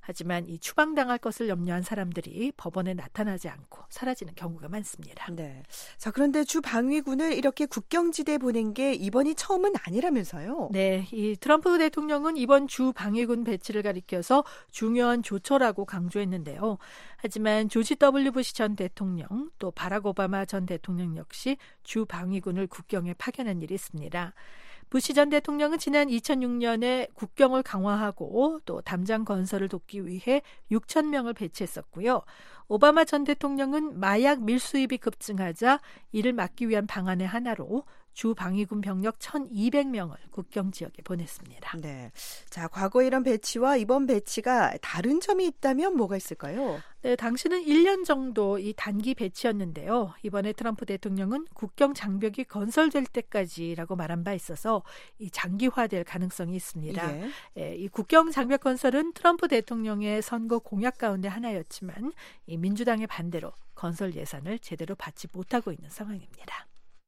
S7: 하지만 이 추방당할 것을 염려한 사람들이 법원에 나타나지 않고 사라지는 경우가 많습니다.
S3: 네. 자, 그런데 주방위군을 이렇게 국경지대에 보낸 게 이번이 처음은 아니라면서요?
S7: 네, 이 트럼프 대통령은 이번 주방위군 배치를 가리켜서 중요한 조처라고 강조했는데요. 하지만 조지 더블유 부시 전 대통령 또 바락 오바마 전 대통령 역시 주방위군을 국경에 파견한 일이 있습니다. 부시 전 대통령은 지난 이천육 년에 국경을 강화하고 또 담장 건설을 돕기 위해 육천 명을 배치했었고요. 오바마 전 대통령은 마약 밀수입이 급증하자 이를 막기 위한 방안의 하나로 주 방위군 병력 천이백 명을 국경 지역에 보냈습니다.
S3: 네. 자, 과거 이런 배치와 이번 배치가 다른 점이 있다면 뭐가 있을까요?
S7: 네, 당시는 일 년 정도 이 단기 배치였는데요. 이번에 트럼프 대통령은 국경 장벽이 건설될 때까지라고 말한 바 있어서 이 장기화될 가능성이 있습니다.
S3: 예.
S7: 예, 이 국경 장벽 건설은 트럼프 대통령의 선거 공약 가운데 하나였지만 이 민주당의 반대로 건설 예산을 제대로 받지 못하고 있는 상황입니다.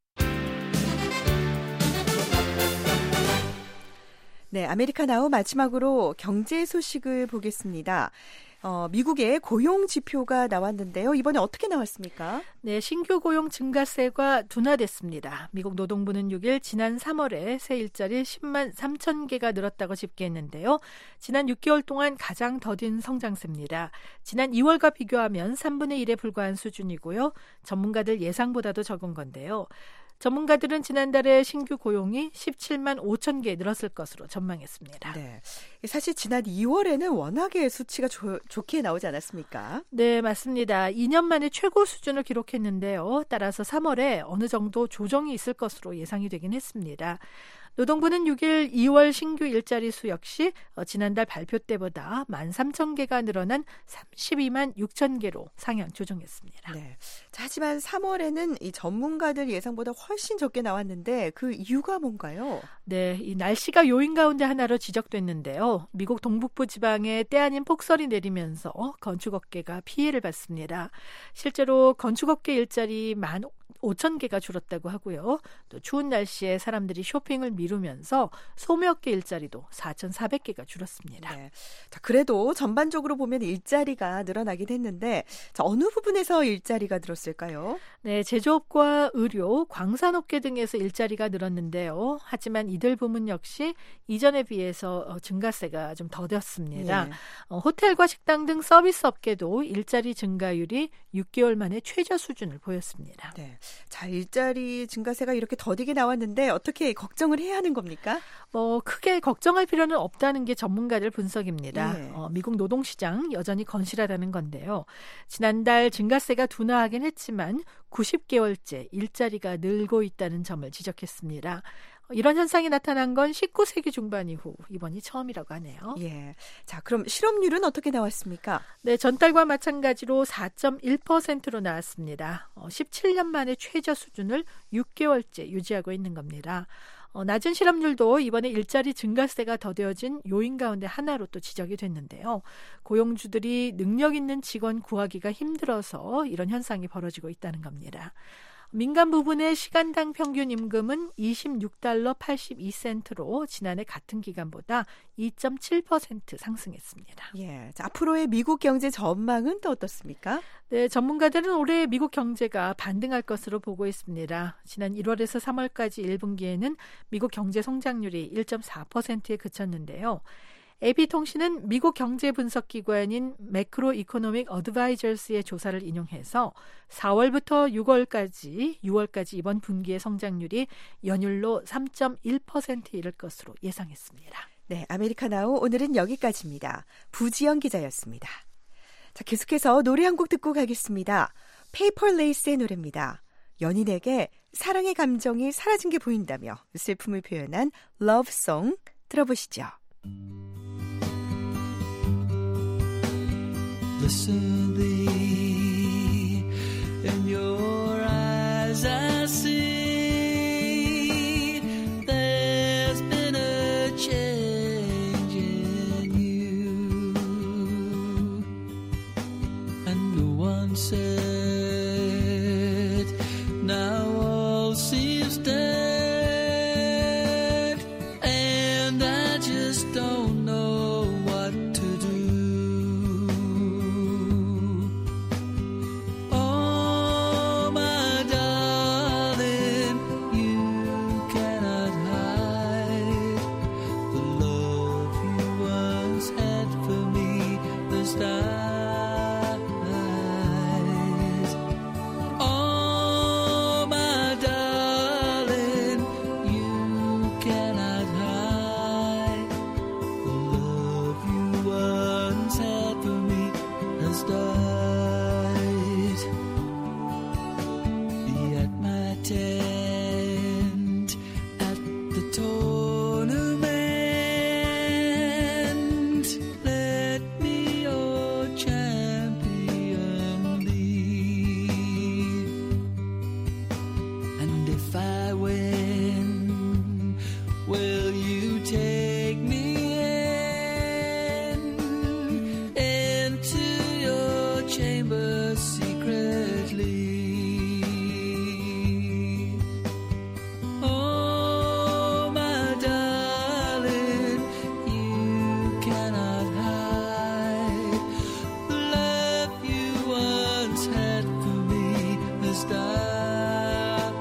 S3: 네, 아메리카나우 마지막으로 경제 소식을 보겠습니다. 어, 미국의 고용 지표가 나왔는데요. 이번에 어떻게 나왔습니까?
S7: 네, 신규 고용 증가세가 둔화됐습니다. 미국 노동부는 육 일 지난 삼월에 새 일자리 십만 삼천 개가 늘었다고 집계했는데요. 지난 육 개월 동안 가장 더딘 성장세입니다. 지난 이월과 비교하면 삼분의 일에 불과한 수준이고요. 전문가들 예상보다도 적은 건데요. 전문가들은 지난달에 신규 고용이 십칠만 오천 개 늘었을 것으로 전망했습니다.
S3: 네, 사실 지난 이월에는 워낙에 수치가 조, 좋게 나오지 않았습니까?
S7: 네, 맞습니다. 이 년 만에 최고 수준을 기록했는데요. 따라서 삼월에 어느 정도 조정이 있을 것으로 예상이 되긴 했습니다. 노동부는 육 일 이월 신규 일자리 수 역시 지난달 발표 때보다 만 삼천 개가 늘어난 삼십이만 육천 개로 상향 조정했습니다.
S3: 네. 자, 하지만 삼월에는 이 전문가들 예상보다 훨씬 적게 나왔는데 그 이유가 뭔가요?
S7: 네, 이 날씨가 요인 가운데 하나로 지적됐는데요. 미국 동북부 지방에 때 아닌 폭설이 내리면서 건축업계가 피해를 봤습니다. 실제로 건축업계 일자리 만 오천 개가 줄었다고 하고요. 또 추운 날씨에 사람들이 쇼핑을 미루면서 소매업계 일자리도 사천사백 개가 줄었습니다.
S3: 네. 자, 그래도 전반적으로 보면 일자리가 늘어나긴 했는데 자, 어느 부분에서 일자리가 늘었을까요?
S7: 네, 제조업과 의료, 광산업계 등에서 일자리가 늘었는데요. 하지만 이들 부문 역시 이전에 비해서 증가세가 좀 더뎠습니다.
S3: 네.
S7: 어, 호텔과 식당 등 서비스 업계도 일자리 증가율이 육 개월 만에 최저 수준을 보였습니다.
S3: 네. 자, 일자리 증가세가 이렇게 더디게 나왔는데 어떻게 걱정을 해야 하는 겁니까?
S7: 뭐 크게 걱정할 필요는 없다는 게 전문가들 분석입니다.
S3: 네.
S7: 어, 미국 노동시장 여전히 건실하다는 건데요. 지난달 증가세가 둔화하긴 했지만 구십 개월째 일자리가 늘고 있다는 점을 지적했습니다. 이런 현상이 나타난 건 십구 세기 중반 이후 이번이 처음이라고 하네요.
S3: 예. 자, 그럼 실업률은 어떻게 나왔습니까?
S7: 네, 전달과 마찬가지로 사 점 일 퍼센트로 나왔습니다. 어, 십칠 년 만에 최저 수준을 육 개월째 유지하고 있는 겁니다. 어, 낮은 실업률도 이번에 일자리 증가세가 더뎌진 요인 가운데 하나로 또 지적이 됐는데요. 고용주들이 능력 있는 직원 구하기가 힘들어서 이런 현상이 벌어지고 있다는 겁니다. 민간 부분의 시간당 평균 임금은 이십육 달러 팔십이 센트로 지난해 같은 기간보다 이 점 칠 퍼센트 상승했습니다.
S3: 예, 자, 앞으로의 미국 경제 전망은 또 어떻습니까?
S7: 네, 전문가들은 올해 미국 경제가 반등할 것으로 보고 있습니다. 지난 일월에서 삼월까지 일 분기에는 미국 경제 성장률이 일 점 사 퍼센트에 그쳤는데요. 에이피통신은 미국 경제 분석 기관인 매크로 이코노믹 어드바이저스의 조사를 인용해서 사월부터 유월까지, 유월까지 이번 분기의 성장률이 연율로 삼 점 일 퍼센트에 이를 것으로 예상했습니다.
S3: 네, 아메리카나우 오늘은 여기까지입니다. 부지영 기자였습니다. 자, 계속해서 노래 한 곡 듣고 가겠습니다. 페이퍼 레이스의 노래입니다. 연인에게 사랑의 감정이 사라진 게 보인다며 슬픔을 표현한 러브송 들어보시죠.
S9: Listen thee, in your eyes I see there's been a change in you, and the one said now all seems dead, and I just don't know what to do. skies. Oh, my darling, you cannot hide. The love you once had for me has died. Be at my tent at the tournament. Let me your champion be. And if I win, will you take me in into your chamber secretly? Oh, my darling, you cannot hide. The love you once had for me has died.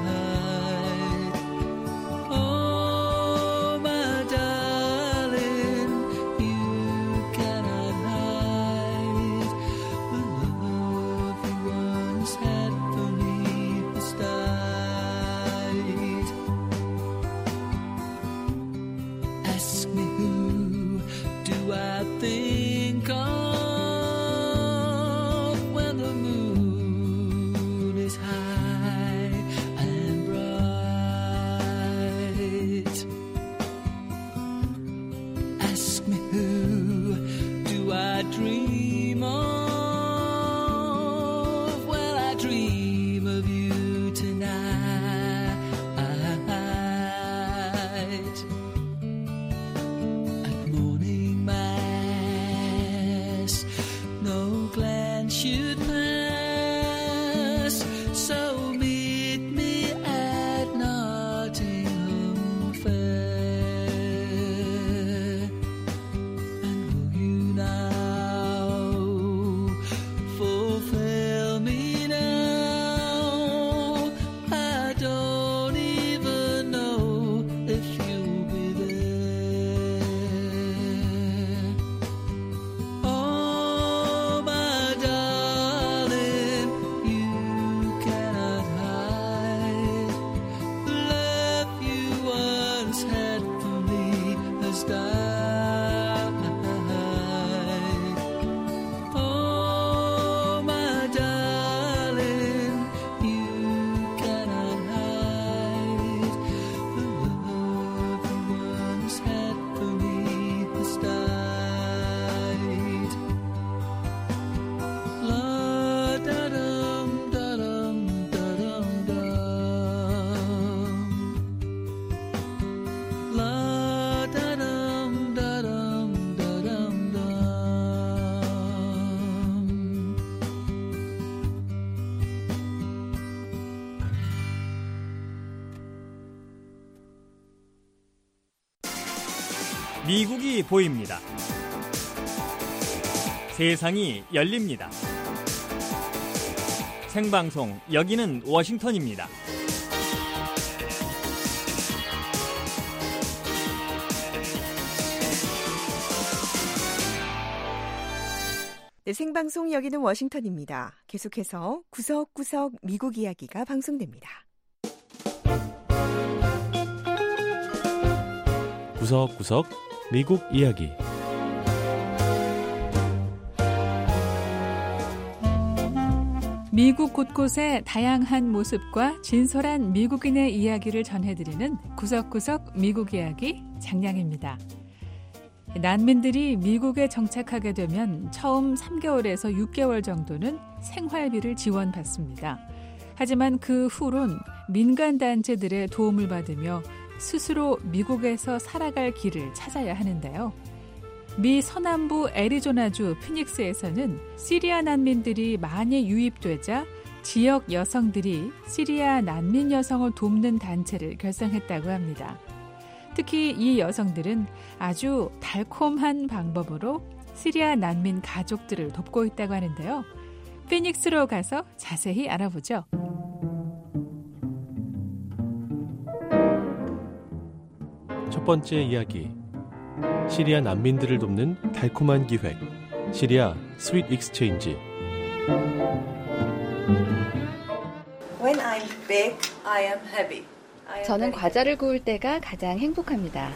S9: Oh, my darling, you cannot hide. The love you once had for me has died. Ask me who do I think of when the moon is high and bright. Ask me who do I dream of? Well, I dream of you tonight. At morning mass, no glance should pass. So meet me at Nottingham Fair. And will you now fulfill me now? I don't even know if you'll be there. Oh, my darling, you cannot hide. The love you once had for me has died. Oh, my darling, you cannot hide. The love you once had for me has died. La da dum da dum da dum dum. La da dum da dum da dum dum.
S5: 미국이 보입니다. 세상이 열립니다. 생방송 여기는 워싱턴입니다.
S3: 네, 생방송 여기는 워싱턴입니다. 계속해서 구석구석 미국 이야기가 방송됩니다.
S10: 구석구석 미국 이야기.
S11: 미국 곳곳의 다양한 모습과 진솔한 미국인의 이야기를 전해드리는 구석구석 미국 이야기 장량입니다. 난민들이 미국에 정착하게 되면 처음 삼 개월에서 육 개월 정도는 생활비를 지원받습니다. 하지만 그 후론 민간단체들의 도움을 받으며 스스로 미국에서 살아갈 길을 찾아야 하는데요. 미 서남부 애리조나주 피닉스에서는 시리아 난민들이 많이 유입되자 지역 여성들이 시리아 난민 여성을 돕는 단체를 결성했다고 합니다. 특히 이 여성들은 아주 달콤한 방법으로 시리아 난민 가족들을 돕고 있다고 하는데요. 피닉스로 가서 자세히 알아보죠.
S10: 첫 번째 이야기. 시리아 난민들을 돕는 달콤한 기획. 시리아 스윗 익스체인지.
S12: When I'm big, I am happy. I am
S13: 저는 과자를 구울 때가 가장 행복합니다.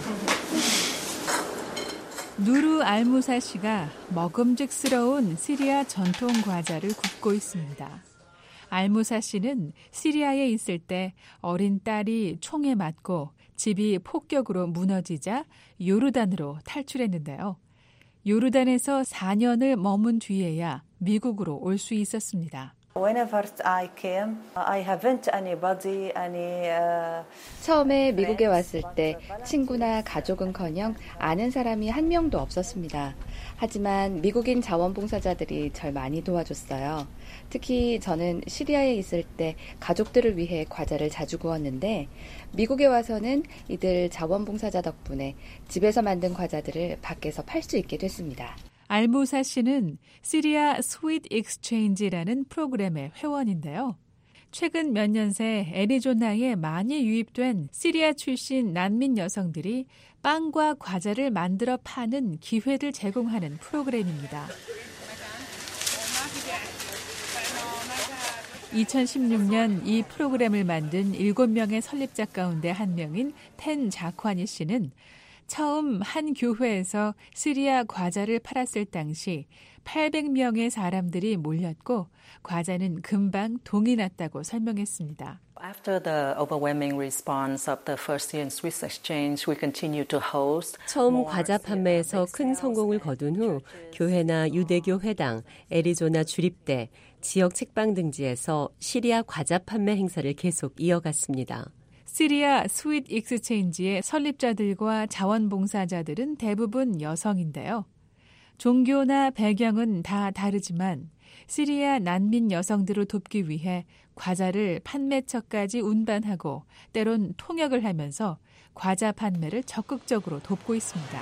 S11: 누르 알무사 씨가 먹음직스러운 시리아 전통 과자를 굽고 있습니다. 알무사 씨는 시리아에 있을 때 어린 딸이 총에 맞고 집이 폭격으로 무너지자 요르단으로 탈출했는데요. 요르단에서 사 년을 머문 뒤에야 미국으로 올 수 있었습니다.
S12: Whenever I came, I haven't anybody, any. Uh,
S13: 처음에 미국에 왔을 때 친구나 가족은커녕 아는 사람이 한 명도 없었습니다. 하지만 미국인 자원봉사자들이 절 많이 도와줬어요. 특히 저는 시리아에 있을 때 가족들을 위해 과자를 자주 구웠는데 미국에 와서는 이들 자원봉사자 덕분에 집에서 만든 과자들을 밖에서 팔 수 있게 됐습니다.
S11: 알무사 씨는 시리아 스윗 익스체인지라는 프로그램의 회원인데요. 최근 몇 년 새 애리조나에 많이 유입된 시리아 출신 난민 여성들이 빵과 과자를 만들어 파는 기회를 제공하는 프로그램입니다. 이천십육 년 이 프로그램을 만든 일곱 명의 설립자 가운데 한 명인 텐 자ኳ니 씨는 처음 한 교회에서 시리아 과자를 팔았을 당시 팔백 명의 사람들이 몰렸고 과자는 금방 동이 났다고 설명했습니다.
S14: After the overwhelming response of the first year in Swiss exchange, we continue to host.
S15: 처음 과자 판매에서 큰 성공을 거둔 후 교회나 유대교 회당, 애리조나 주립대, 지역 책방 등지에서 시리아 과자 판매 행사를 계속 이어갔습니다.
S11: 시리아 스윗 익스체인지의 설립자들과 자원봉사자들은 대부분 여성인데요. 종교나 배경은 다 다르지만 시리아 난민 여성들을 돕기 위해 과자를 판매처까지 운반하고 때론 통역을 하면서 과자 판매를 적극적으로 돕고 있습니다.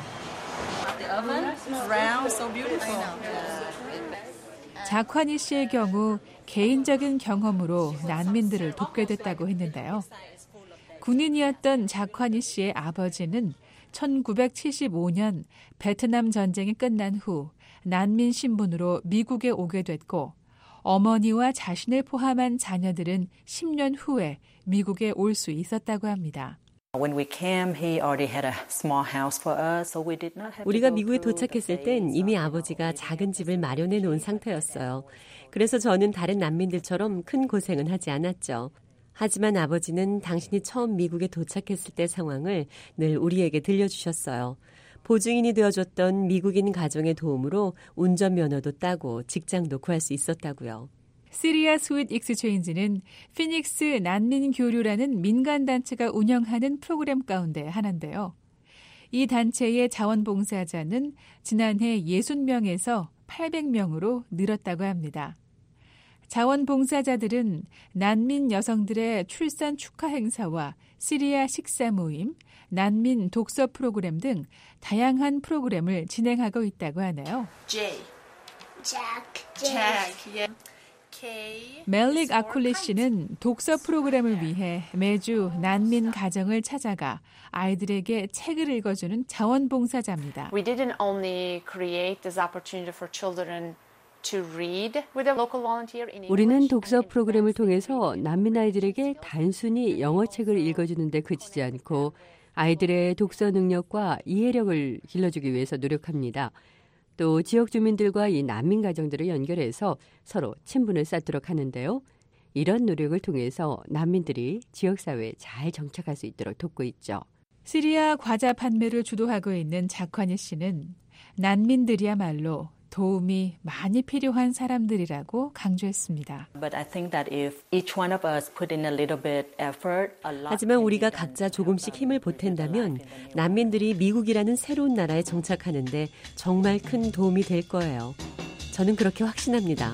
S11: 자ኳ니 씨의 경우 개인적인 경험으로 난민들을 돕게 됐다고 했는데요. 군인이었던 자ኳ니 씨의 아버지는 천구백칠십오 년 베트남 전쟁이 끝난 후 난민 신분으로 미국에 오게 됐고 어머니와 자신을 포함한 자녀들은 십 년 후에 미국에 올 수 있었다고 합니다.
S15: 우리가 미국에 도착했을 땐 이미 아버지가 작은 집을 마련해 놓은 상태였어요. 그래서 저는 다른 난민들처럼 큰 고생은 하지 않았죠. 하지만 아버지는 당신이 처음 미국에 도착했을 때 상황을 늘 우리에게 들려주셨어요. 보증인이 되어줬던 미국인 가정의 도움으로 운전면허도 따고 직장도 구할 수 있었다고요.
S11: 시리아 스윗 익스체인지는 피닉스 난민교류라는 민간단체가 운영하는 프로그램 가운데 하나인데요. 이 단체의 자원봉사자는 지난해 육십 명에서 팔백 명으로 늘었다고 합니다. 자원봉사자들은 난민 여성들의 출산 축하 행사와 시리아 식사 모임, 난민 독서 프로그램 등 다양한 프로그램을 진행하고 있다고 하네요.
S16: J. Jack. Jack. Yeah. K.
S11: 멜릭 아쿨리 씨는 독서 프로그램을 위해 매주 난민 가정을 찾아가 아이들에게 책을 읽어주는 자원봉사자입니다.
S17: We didn't only create this opportunity for children
S15: 우리는 독서 프로그램을 통해서 난민 아이들에게 단순히 영어 책을 읽어주는 데 그치지 않고 아이들의 독서 능력과 이해력을 길러주기 위해서 노력합니다. 또 지역 주민들과 이 난민 가정들을 연결해서 서로 친분을 쌓도록 하는데요. 이런 노력을 통해서 난민들이 지역사회에 잘 정착할 수 있도록 돕고 있죠.
S11: 시리아 과자 판매를 주도하고 있는 자ኳ니 씨는 난민들이야말로 도움이 많이 필요한 사람들이라고 강조했습니다.
S15: 하지만 우리가 각자 조금씩 힘을 보탠다면 난민들이 미국이라는 새로운 나라에 정착하는데 정말 큰 도움이 될 거예요. 저는 그렇게 확신합니다.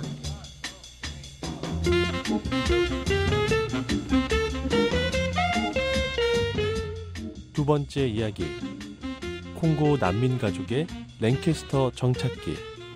S10: 두 번째 이야기. 콩고 난민 가족의 랭캐스터 정착기.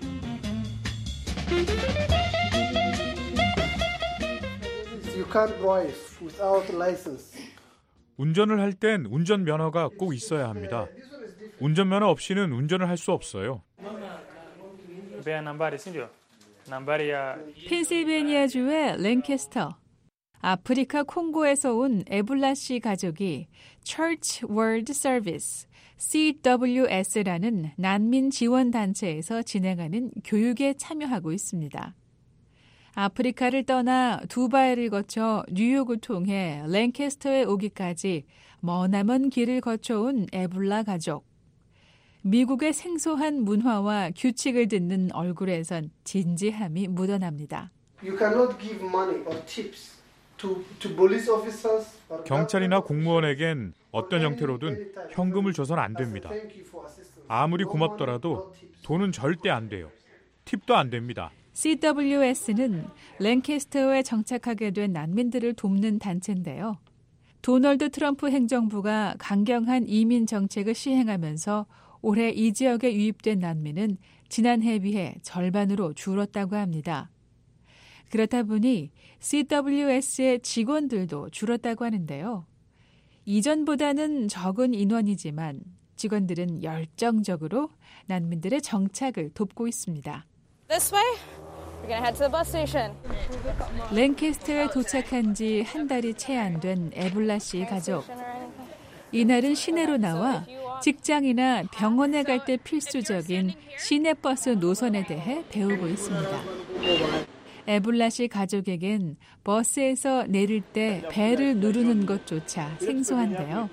S18: 운전을 할 땐 운전면허가 꼭 있어야 합니다. 운전면허 없이는 운전을 할 수 없어요.
S11: 펜실베니아주의 랭캐스터. 아프리카 콩고에서 온 에블라씨 가족이 Church World Service, 씨 더블유 에스라는 난민 지원 단체에서 진행하는 교육에 참여하고 있습니다. 아프리카를 떠나 두바이를 거쳐 뉴욕을 통해 랭캐스터에 오기까지 머나먼 길을 거쳐온 에블라 가족. 미국의 생소한 문화와 규칙을 듣는 얼굴에선 진지함이 묻어납니다.
S18: You cannot give money or tips to, to police officers.
S19: 경찰이나 공무원에겐 어떤 형태로든 현금을 줘선 안 됩니다. 아무리 고맙더라도 돈은 절대 안 돼요. 팁도 안 됩니다.
S11: 씨 더블유 에스는 랭캐스터에 정착하게 된 난민들을 돕는 단체인데요. 도널드 트럼프 행정부가 강경한 이민 정책을 시행하면서 올해 이 지역에 유입된 난민은 지난해에 비해 절반으로 줄었다고 합니다. 그렇다 보니 씨 더블유 에스의 직원들도 줄었다고 하는데요. 이전보다는 적은 인원이지만 직원들은 열정적으로 난민들의 정착을 돕고 있습니다.
S17: This way? We're gonna head to the bus station.
S11: 랭캐스터에 도착한 지 한 달이 채 안 된 에블라 씨 가족. 이날은 시내로 나와 직장이나 병원에 갈 때 필수적인 시내버스 노선에 대해 배우고 있습니다. 에블라 씨 가족에겐 버스에서 내릴 때 벨을 누르는 것조차 생소한데요.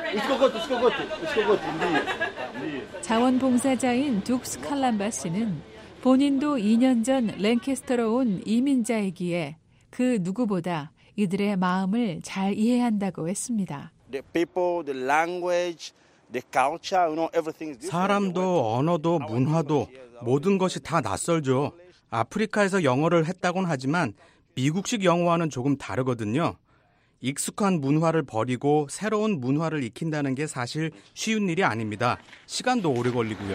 S11: 자원봉사자인 둑스 칼람바 씨는 본인도 이 년 전 랭캐스터로 온 이민자이기에 그 누구보다 이들의 마음을 잘 이해한다고 했습니다.
S6: 사람도 언어도 문화도 모든 것이 다 낯설죠. 아프리카에서 영어를 했다곤 하지만 미국식 영어와는 조금 다르거든요. 익숙한 문화를 버리고 새로운 문화를 익힌다는 게 사실 쉬운 일이 아닙니다. 시간도 오래 걸리고요.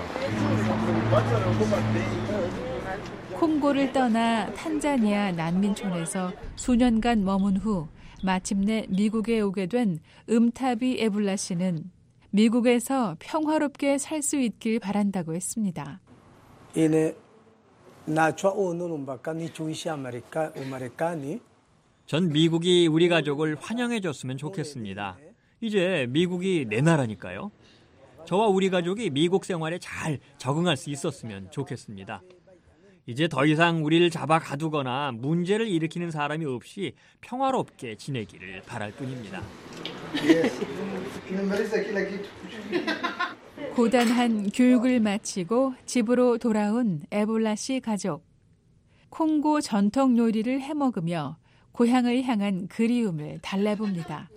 S11: 콩고를 떠나 탄자니아 난민촌에서 수년간 머문 후 마침내 미국에 오게 된 음타비 에블라 씨는 미국에서 평화롭게 살 수 있길 바란다고 했습니다.
S5: 전 미국이 우리 가족을 환영해줬으면 좋겠습니다. 이제 미국이 내 나라니까요. 저와 우리 가족이 미국 생활에 잘 적응할 수 있었으면 좋겠습니다. 이제 더 이상 우리를 잡아 가두거나 문제를 일으키는 사람이 없이 평화롭게 지내기를 바랄 뿐입니다.
S11: 고단한 교육을 마치고 집으로 돌아온 에볼라 씨 가족. 콩고 전통 요리를 해먹으며 고향을 향한 그리움을 달래봅니다.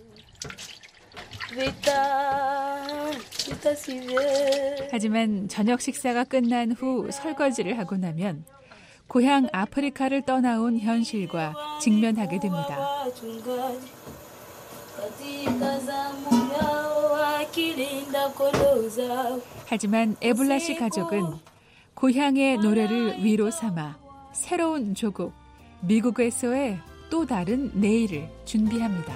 S11: 하지만 저녁 식사가 끝난 후 설거지를 하고 나면 고향 아프리카를 떠나온 현실과 직면하게 됩니다. 하지만 에블라 씨 가족은 고향의 노래를 위로 삼아 새로운 조국, 미국에서의 또 다른 내일을 준비합니다.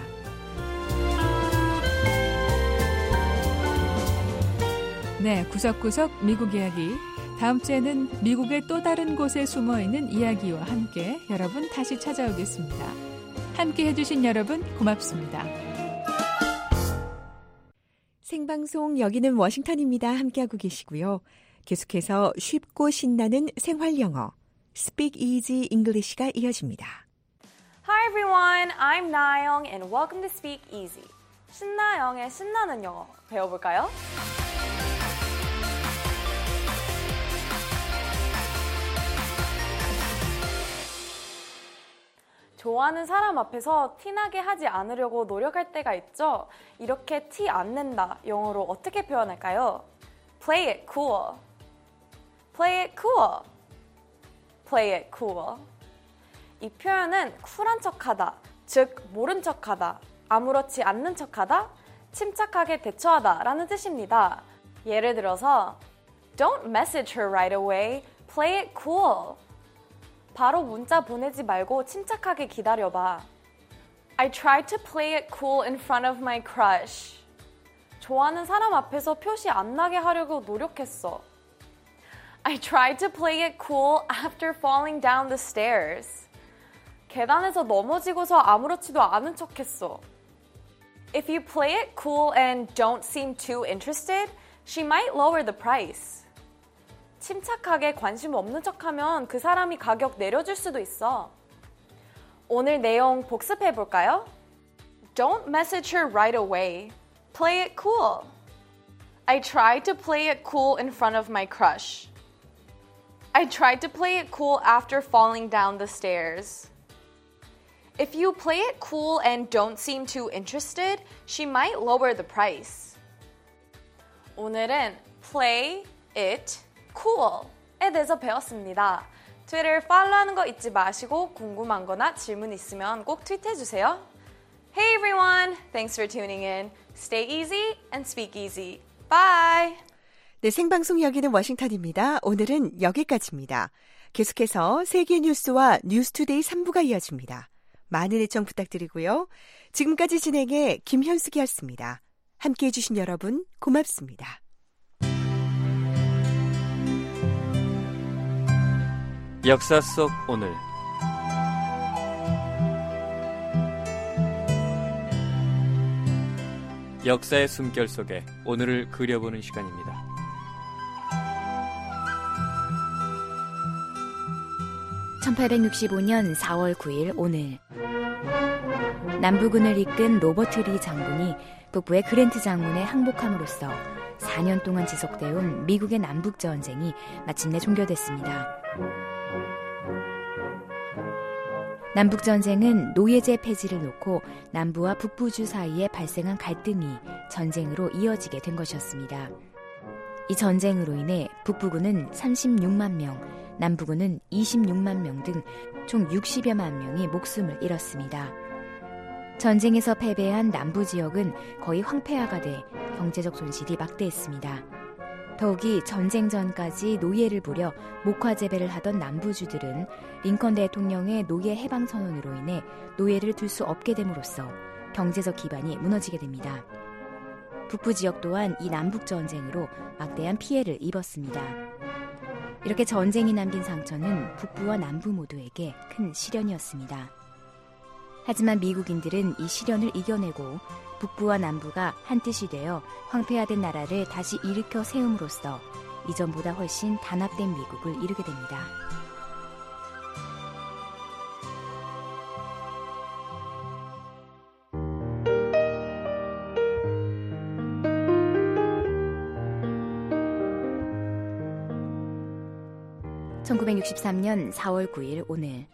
S11: 네, 구석구석 미국 이야기. 다음 주에는 미국의 또 다른 곳에 숨어있는 이야기와 함께 여러분 다시 찾아오겠습니다. 함께 해주신 여러분 고맙습니다.
S3: 생방송 여기는 워싱턴입니다. 함께하고 계시고요. 계속해서 쉽고 신나는 생활영어 Speak Easy English가 이어집니다.
S20: Hi everyone, I'm 나영 and welcome to Speak Easy. 신나영의 신나는 영어 배워볼까요? 좋아하는 사람 앞에서 티나게 하지 않으려고 노력할 때가 있죠? 이렇게 티 안 낸다 영어로 어떻게 표현할까요? Play it cool. Play it cool. Play it cool. 이 표현은 쿨한 척하다, 즉 모른 척하다, 아무렇지 않는 척하다, 침착하게 대처하다 라는 뜻입니다. 예를 들어서 Don't message her right away. Play it cool. 바로 문자 보내지 말고 침착하게 기다려봐. I tried to play it cool in front of my crush. 좋아하는 사람 앞에서 표시 안 나게 하려고 노력했어. I tried to play it cool after falling down the stairs. 계단에서 넘어지고서 아무렇지도 않은 척했어. If you play it cool and don't seem too interested, she might lower the price. 침착하게 관심 없는 척하면 그 사람이 가격 내려줄 수도 있어. 오늘 내용 복습해 볼까요? Don't message her right away. Play it cool. I tried to play it cool in front of my crush. I tried to play it cool after falling down the stairs. If you play it cool and don't seem too interested, she might lower the price. 오늘은 play it cool에 대해서 배웠습니다. 트위터를 팔로우하는 거 잊지 마시고 궁금한 거나 질문 있으면 꼭 트윗해 주세요. Hey everyone, thanks for tuning in. Stay easy and speak easy. Bye!
S3: 네, 생방송 여기는 워싱턴입니다. 오늘은 여기까지입니다. 계속해서 세계 뉴스와 뉴스투데이 삼 부가 이어집니다. 많은 애청 부탁드리고요. 지금까지 진행의 김현숙이었습니다. 함께해 주신 여러분 고맙습니다.
S21: 역사 속 오늘 역사의 숨결 속에 오늘을 그려보는 시간입니다.
S22: 천팔백육십오 년 사월 구일 오늘 남부군을 이끈 로버트 리 장군이 북부의 그랜트 장군에 항복함으로써 사 년 동안 지속되어온 미국의 남북전쟁이 마침내 종결됐습니다. 남북전쟁은 노예제 폐지를 놓고 남부와 북부주 사이에 발생한 갈등이 전쟁으로 이어지게 된 것이었습니다. 이 전쟁으로 인해 북부군은 삼십육만 명, 남부군은 이십육만 명 등 총 육십여만 명이 목숨을 잃었습니다. 전쟁에서 패배한 남부 지역은 거의 황폐화가 돼 경제적 손실이 막대했습니다. 더욱이 전쟁 전까지 노예를 부려 목화 재배를 하던 남부주들은 링컨 대통령의 노예 해방 선언으로 인해 노예를 둘 수 없게 됨으로써 경제적 기반이 무너지게 됩니다. 북부 지역 또한 이 남북 전쟁으로 막대한 피해를 입었습니다. 이렇게 전쟁이 남긴 상처는 북부와 남부 모두에게 큰 시련이었습니다. 하지만 미국인들은 이 시련을 이겨내고 북부와 남부가 한뜻이 되어 황폐화된 나라를 다시 일으켜 세움으로써 이전보다 훨씬 단합된 미국을 이루게 됩니다. 천구백육십삼 년 사월 구일 오늘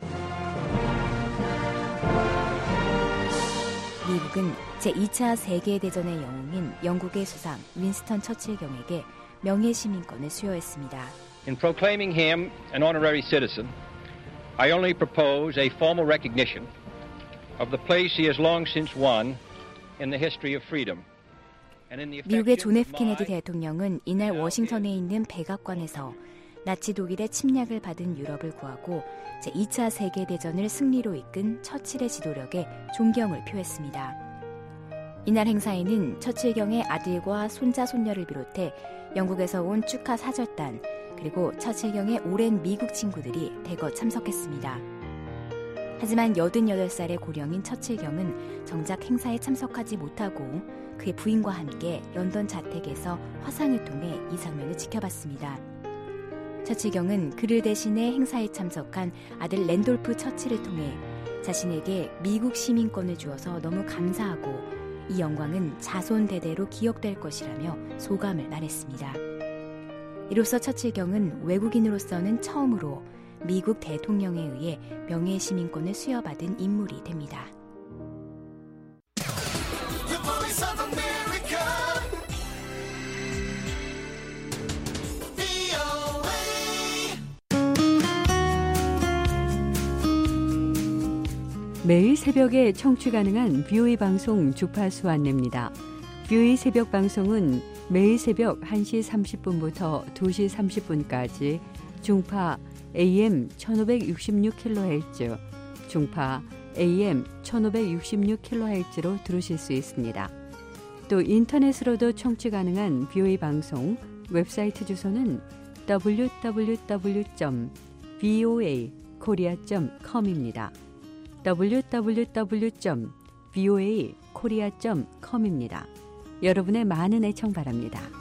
S22: 미국은 제이 차 세계대전의 영웅인 영국의 수상 윈스턴 처칠경에게 명예시민권을 수여했습니다.
S23: In proclaiming him an honorary citizen, I only propose a formal recognition of the place he has long since won in the history of freedom.
S22: 미국의 존 F 케네디 대통령은 이날 워싱턴에 있는 백악관에서 나치 독일의 침략을 받은 유럽을 구하고 제이 차 세계대전을 승리로 이끈 처칠의 지도력에 존경을 표했습니다. 이날 행사에는 처칠경의 아들과 손자 손녀를 비롯해 영국에서 온 축하 사절단 그리고 처칠경의 오랜 미국 친구들이 대거 참석했습니다. 하지만 여든여덟 살의 고령인 처칠경은 정작 행사에 참석하지 못하고 그의 부인과 함께 런던 자택에서 화상을 통해 이 장면을 지켜봤습니다. 처칠경은 그를 대신해 행사에 참석한 아들 랜돌프 처칠을 통해 자신에게 미국 시민권을 주어서 너무 감사하고 이 영광은 자손 대대로 기억될 것이라며 소감을 말했습니다. 이로써 처칠경은 외국인으로서는 처음으로 미국 대통령에 의해 명예시민권을 수여받은 인물이 됩니다.
S15: 매일 새벽에 청취 가능한 비오이 방송 주파수 안내입니다. 비오이 새벽 방송은 매일 새벽 한 시 삼십 분부터 두 시 삼십 분까지 중파 에이엠 천오백육십육 킬로헤르츠, 중파 에이엠 천오백육십육 킬로헤르츠로 들으실 수 있습니다. 또 인터넷으로도 청취 가능한 비오이 방송 웹사이트 주소는 더블유 더블유 더블유 점 브이오에이 코리아 점 컴입니다. 더블유 더블유 더블유 점 브이오에이 코리아 점 컴입니다. 여러분의 많은 애청 바랍니다.